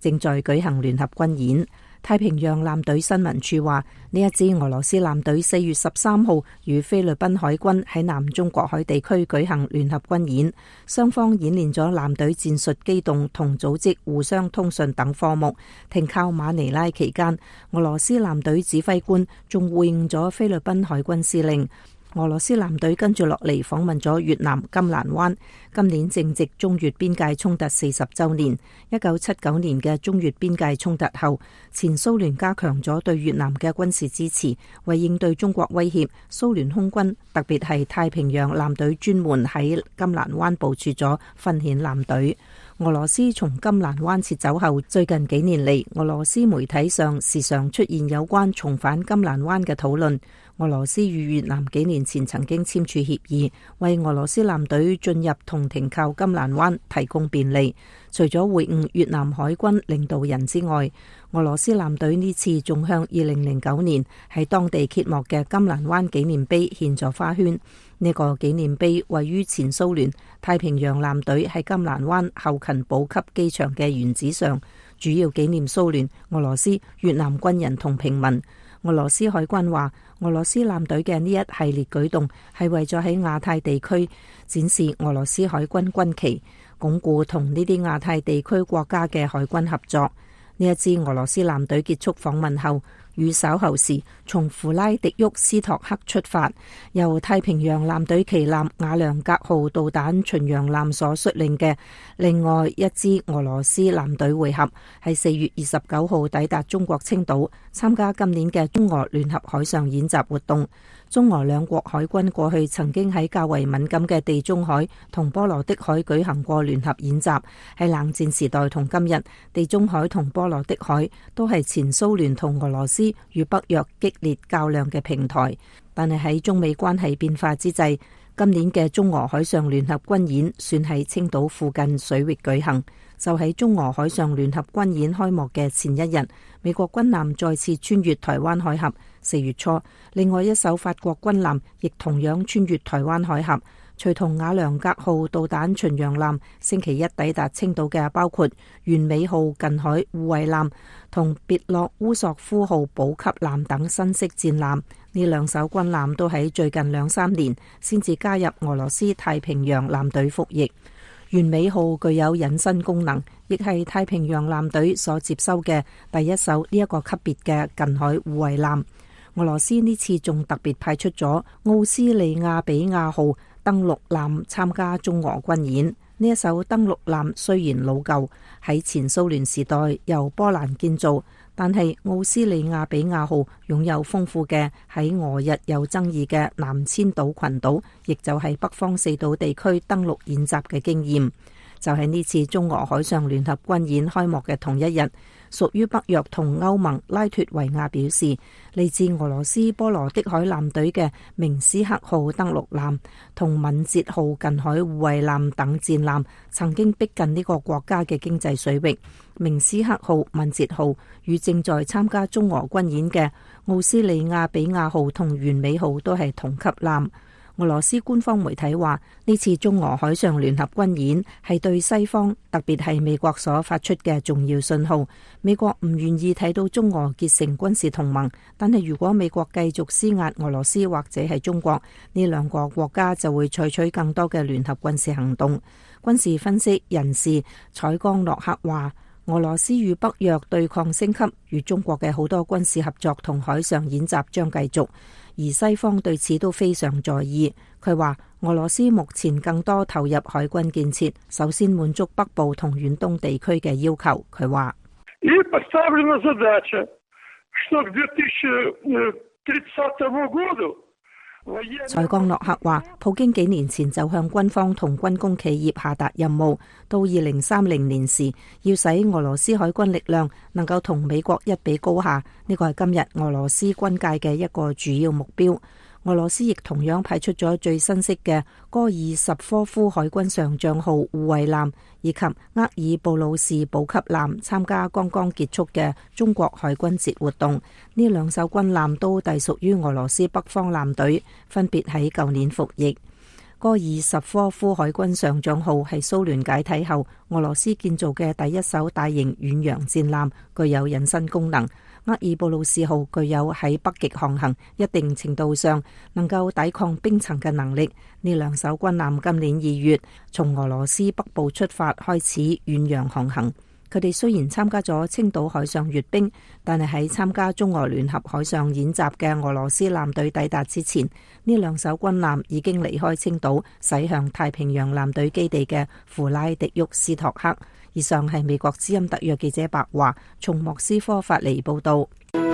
正在舉行聯合軍演。太平洋艦隊新聞處話，呢一支俄羅斯艦隊4月13號與菲律賓海軍喺南中國海地區舉行聯合軍演，雙方演練咗艦隊戰術機動同組織互相通訊等科目。停靠馬尼拉期間，俄羅斯艦隊指揮官仲會晤咗菲律賓海軍司令。俄羅斯艦隊跟住落嚟訪問咗越南金蘭灣。今年正值中越邊界衝突40週年。1979年嘅中越邊界衝突後，前蘇聯加強咗對越南嘅軍事支持，為應對中國威脅，蘇聯空軍特別係太平洋艦隊專門喺金蘭灣部署咗訓練艦隊。俄羅斯從金蘭灣撤走後，最近幾年嚟，俄羅斯媒體上時常出現有關重返金蘭灣嘅討論。俄羅斯與越南幾年前曾經簽署協議，為俄羅斯艦隊進入同停靠金蘭灣提供便利。除咗會晤越南海軍領導人之外，俄羅斯艦隊呢次仲向2009年喺當地揭幕嘅金蘭灣紀念碑獻咗花圈。呢個紀念碑位於前蘇聯太平洋艦隊喺金蘭灣後勤補給機場嘅原址上，主要紀念蘇聯、俄羅斯、越南軍人同平民。俄羅斯海軍話，俄羅斯艦隊嘅呢一系列舉動係為咗喺亞太地區展示俄羅斯海軍軍旗，鞏固同呢啲亞太地區國家嘅海軍合作。呢一支俄羅斯艦隊結束訪問後，於稍後時從弗拉迪沃斯托克出發，由太平洋艦隊旗艦瓦良格號導彈巡洋艦所率領嘅另外一支俄羅斯艦隊會合，喺4月29號抵達中國青島，參加今年嘅中俄聯合海上演習活動。中俄兩國海軍過去曾經喺較為敏感嘅地中海同波羅的海舉行過聯合演習。喺冷戰時代同今日，地中海同波羅的海都係前蘇聯同俄羅斯與北約激烈較量嘅平台。但係喺中美關係變化之際，今年嘅中俄海上聯合軍演算喺青島附近水域舉行。就喺中俄海上聯合軍演開幕嘅前一日，美國軍艦再次穿越台灣海峽。4月初，另外一艘法國軍艦亦同樣穿越台灣海峽。隨同瓦良格號導彈巡洋艦星期一抵達青島嘅包括完美號近海護衛艦同別洛烏索夫號補給艦等新式戰艦。呢兩艘軍艦都喺最近2-3年先至加入俄羅斯太平洋艦隊服役。完美號具有隱身功能，亦係太平洋艦隊所接收嘅第一艘呢一個級別嘅近海護衛艦。俄羅斯呢次仲特別派出咗奧斯利亞比亞號登陸艦參加中俄軍演。呢一艘登陸艦雖然老舊，喺前蘇聯時代由波蘭建造，但係奧斯利亞比亞號擁有豐富嘅喺俄日有爭議嘅南千島群島，亦就係北方四島地區登陸演習嘅經驗。就喺呢次中俄海上聯合軍演開幕嘅同一日，屬於北約同歐盟拉脫維亞表示，嚟自俄羅斯波羅的海艦隊嘅明斯克號登陸艦同敏捷號近海護衛艦等戰艦曾經逼近呢個國家嘅經濟水域。明斯克號、敏捷號與正在參加中俄軍演嘅奧斯利亞比亞號同完美號都係同級艦。俄羅斯官方媒體話，呢次中俄海上聯合軍演係對西方，特別係美國所發出嘅重要信號。美國唔願意睇到中俄結成軍事同盟，但係如果美國繼續施壓俄羅斯或者係中國，呢兩個國家就會採取更多嘅聯合軍事行動。軍事分析人士采岡諾克話，俄羅斯與北約對抗升級，與中國嘅好多軍事合作同海上演習將繼續，而西方對此都非常在意。佢話俄羅斯目前更多投入海軍建設，首先滿足北部同遠東地區嘅要求。佢話采岡諾克話，普京幾年前就向軍方同軍工企業下達任務，到2030年時要使俄羅斯海軍力量能夠同美國一比高下，呢個係今日俄羅斯軍界嘅一個主要目標。俄羅斯亦同樣派出咗最新式嘅戈爾什科夫海軍上將號護衛艦以及厄爾布魯士補給艦參加剛剛結束嘅中國海軍節活動。呢兩艘軍艦都隸屬於俄羅斯北方艦隊，分別喺舊年服役。 戈爾什科夫海軍上將號係蘇聯解體後俄羅斯建造嘅第一艘大型遠洋戰艦，具有隱身功能。厄爾布魯斯號具有喺北極航行一定程度上能夠抵抗冰層嘅能力。呢兩艘軍艦今年2月從俄羅斯北部出發，開始遠洋航行。佢哋雖然參加咗青島海上閱兵，但係喺參加中俄聯合海上演習嘅俄羅斯艦隊抵達之前，呢兩艘軍艦已經離開青島，駛向太平洋艦隊基地嘅弗拉迪沃斯托克。以上係美國之音特約記者白華從莫斯科發嚟報道。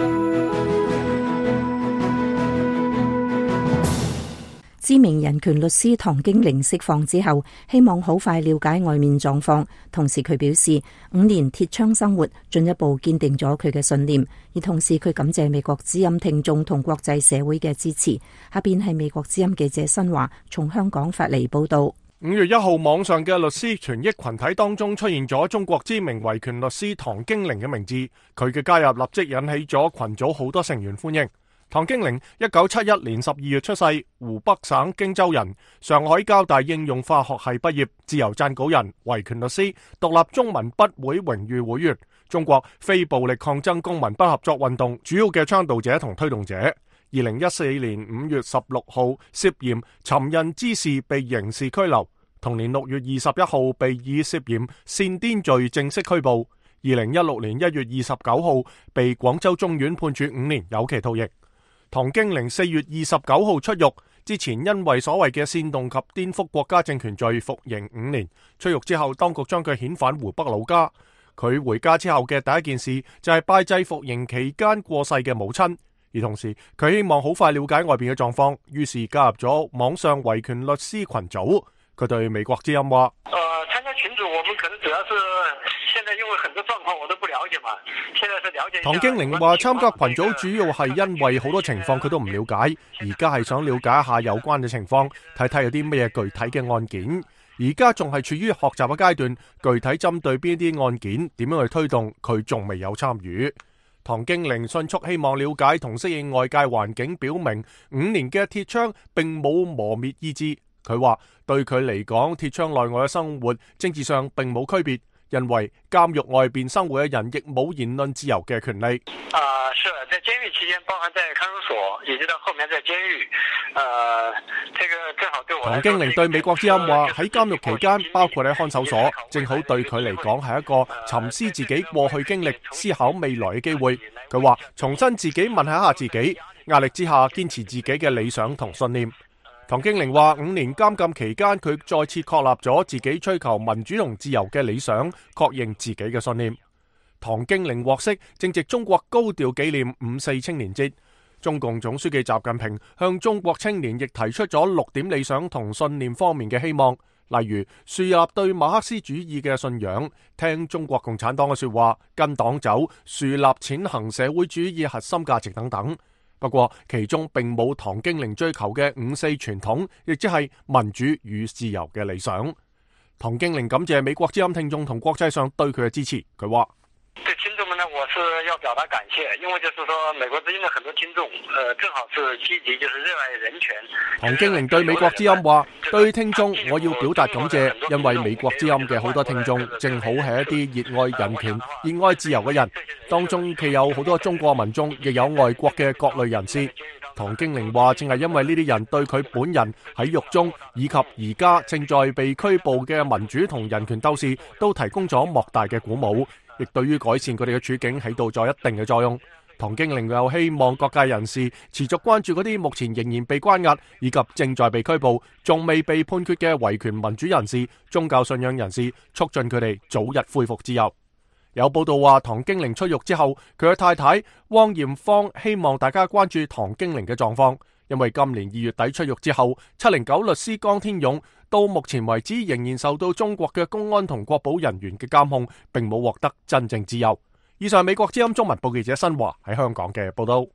知名人權律師唐京玲釋放之後，希望好快了解外面狀況。同時佢表示，5年鐵窗生活進一步堅定咗佢嘅信念。而同時佢感謝美國之音聽眾同國際社會嘅支持。下邊係美國之音記者新華從香港發嚟報道。 5月1號網上嘅律師權益群體當中出現咗中國知名維權律師唐京玲嘅名字，佢嘅加入立即引起咗群組好多成員歡迎。唐京玲1971年12月出世，湖北省荊州人，上海交大應用化學系畢業，自由撰稿人，維權律師，獨立中文筆會榮譽會員，中國非暴力抗爭公民不合作運動主要嘅倡導者同推動者。2014年5月16號涉嫌尋釁滋事被刑事拘留，同年6月21號被以涉嫌煽顛罪正式拘捕。2016年1月29號被廣州中院判處5年有期徒刑。唐京玲4月29號出獄，之前因為所謂嘅煽動及顛覆國家政權罪服刑5年。出獄之後，當局將佢遣返湖北老家。佢回家之後嘅第一件事就係拜祭服刑期間過世嘅母親。而同時佢希望好快了解外邊嘅狀況，於是加入咗網上維權律師群組。佢對美國之音話： 參加群組，我們可能主要是現在因為很多狀況我都不了解嘛，現在是了解。 唐京玲話參加群組主要係因為好多情況佢都唔了解，而家係想了解一下有關嘅情況，睇睇有啲咩具體嘅案件。而家仲係處於學習嘅階段，具體針對邊啲案件點樣去推動，佢仲未有參與。唐京玲迅速希望了解同適應外界環境，表明5年嘅鐵窗並冇磨滅意志。佢話對佢嚟講，鐵窗內外嘅生活政治上並冇區別，因為監獄外邊生活嘅人亦冇言論自由嘅權利。 是在監獄期間，包含在看守所，以及到後面在監獄，這個正好對我。 唐京玲對美國之音話：喺監獄期間，包括喺看守所，正好對佢嚟講係一個沉思自己過去經歷、思考未來嘅機會。佢話重新自己問下自己，壓力之下堅持自己嘅理想同信念。唐京玲話5年監禁期間，佢再次確立咗自己追求民主同自由嘅理想，確認自己嘅信念。唐京玲獲釋正值中國高調紀念5·4青年節，中共總書記習近平向中國青年亦提出咗6點理想同信念方面嘅希望，例如樹立對馬克思主義嘅信仰，聽中國共產黨嘅說話，跟黨走，樹立踐行社會主義核心價值等等。不過其中並冇唐京玲追求嘅5·4傳統，亦即係民主與自由嘅理想。唐京玲感謝美國之音聽眾同國際上對佢嘅支持。佢話： 對聽眾們呢，我是要表達感謝，因為就是說美國之音的很多聽眾，正好是積極，就是熱愛人權。 唐京玲對美國之音話：對聽眾我要表達感謝，因為美國之音嘅好多聽眾正好係一啲熱愛人權、熱愛自由嘅人，當中既有好多中國民眾，亦有外國嘅各類人士。唐京玲話：正係因為呢啲人對佢本人喺獄中，以及而家正在被拘捕嘅民主同人權鬥士，都提供咗莫大嘅鼓舞，亦對於改善佢哋嘅處境起到咗一定嘅作用。唐京玲又希望各界人士持續關注嗰啲目前仍然被關押，以及正在被拘捕、仲未被判決嘅維權民主人士、宗教信仰人士，促進佢哋早日恢復自由。有報道話，唐京玲出獄之後，佢嘅太太汪艷芳希望大家關注唐京玲嘅狀況，因為今年2月底出獄之後，709律師江天勇到目前為止仍然受到中國嘅公安同國保人員嘅監控，並冇獲得真正自由。以上美國之音中文報記者新華喺香港嘅報道。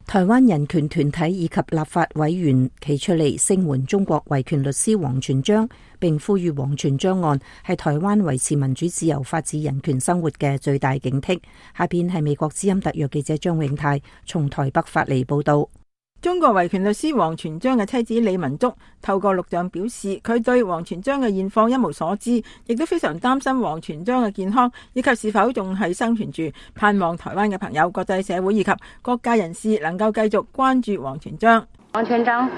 台灣人權團體以及立法委員企出嚟聲援中國維權律師王全璋，並呼籲王全璋案係台灣維持民主自由、法治、人權生活嘅最大警惕。下邊係美國之音特約記者張永泰從台北發嚟報道。 中國維權律師王全璋嘅妻子李文竹透過錄像表示，佢對王全璋嘅現況一無所知，亦都非常擔心王全璋嘅健康以及是否仲係生存住，盼望台灣嘅朋友、國際社會以及各界人士能夠繼續關注王全璋。 王全璋，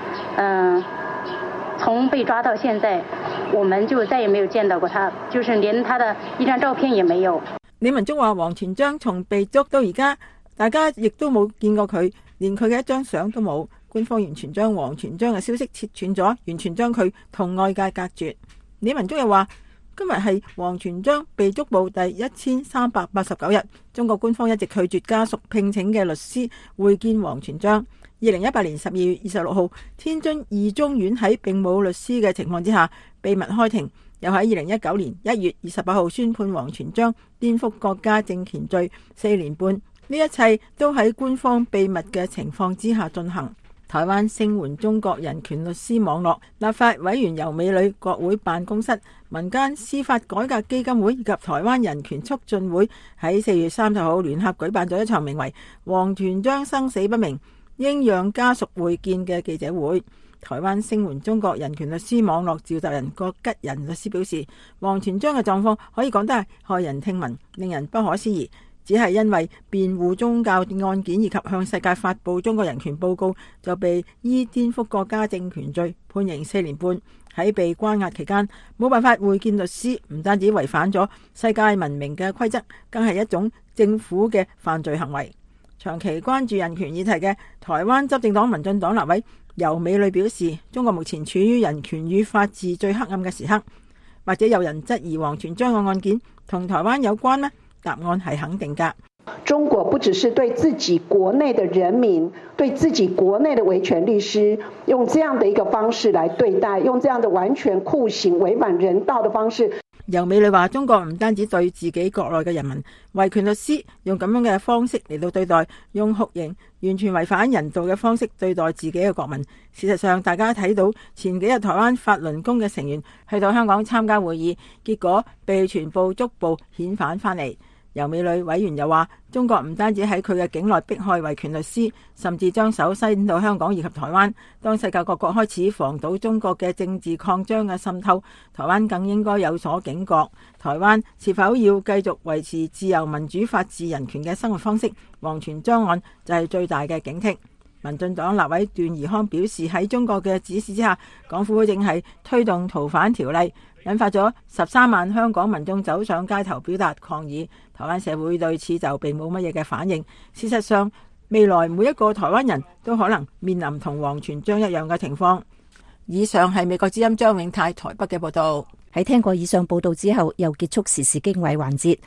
從被抓到現在，我們就再也沒有見到過他，就是連他的一張照片也沒有。 李文竹話：王全璋從被捉到而家，大家亦都冇見過佢。連佢嘅一張相都冇，官方完全將王全璋嘅消息切斷咗，完全將佢同外界隔絕。李文竹又話：今日係王全璋被捉捕第1389日，中國官方一直拒絕家屬聘請嘅律師會見王全璋。2018年12月26號，天津二中院喺並冇律師嘅情況之下秘密開庭，又喺2019年1月28號宣判王全璋顛覆國家政權罪4年半。呢一切都喺官方秘密嘅情況之下進行。台灣聲援中國人權律師網絡立法委員游美女、國會辦公室、民間司法改革基金會以及台灣人權促進會喺4月30號聯合舉辦咗一場名為「王全璋生死不明，應讓家屬會見」嘅記者會。台灣聲援中國人權律師網絡召集人郭吉仁律師表示，王全璋嘅狀況可以講得係駭人聽聞，令人不可思議。只係因為辯護宗教案件以及向世界發布中國人權報告，就被依顛覆國家政權罪判刑4年半。喺被關押期間冇辦法會見律師，唔單止違反咗世界文明嘅規則，更係一種政府嘅犯罪行為。長期關注人權議題嘅台灣執政黨民進黨立委游美女表示，中國目前處於人權與法治最黑暗嘅時刻。或者有人質疑王全璋嘅案件同台灣有關咩？答案係肯定㗎。 中國不只是對自己國內的人民，對自己國內的維權律師，用這樣的一個方式來對待，用這樣的完全酷刑、違反人道的方式。 游美女話：中國唔單止對自己國內嘅人民，維權律師用咁樣嘅方式嚟到對待，用酷刑完全違反人道嘅方式對待自己嘅國民。事實上，大家睇到前幾日台灣法輪功嘅成員去到香港參加會議，結果被全部捉捕遣返返嚟。游美女委員又話：中國唔單止喺佢嘅境內迫害維權律師，甚至將手伸到香港以及台灣。當世界各國開始防堵中國嘅政治擴張嘅滲透，台灣更應該有所警覺。台灣是否要繼續維持自由、民主、法治、人權嘅生活方式？王全璋案就係最大嘅警惕。民進黨立委段宜康表示，喺中國嘅指示之下，港府正係推動逃犯條例，引發咗13萬香港民眾走上街頭表達抗議。台灣社會對此就並冇乜嘢嘅反應。事實上，未來每一個台灣人都可能面臨同王全璋一樣嘅情況。以上係美國之音張永泰台北嘅報道。 喺聽過以上報道之後，又結束時事經緯環節。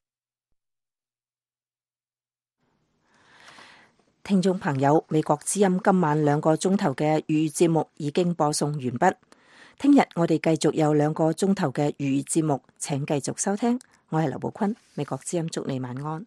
聽眾朋友，美國之音今晚2個鐘頭嘅粵語節目已經播送完畢。聽日我哋繼續有2個鐘頭嘅粵語節目，請繼續收聽。我係劉寶坤，美國之音祝你晚安。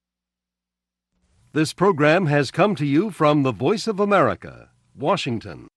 This program has come to you from the Voice of America, Washington.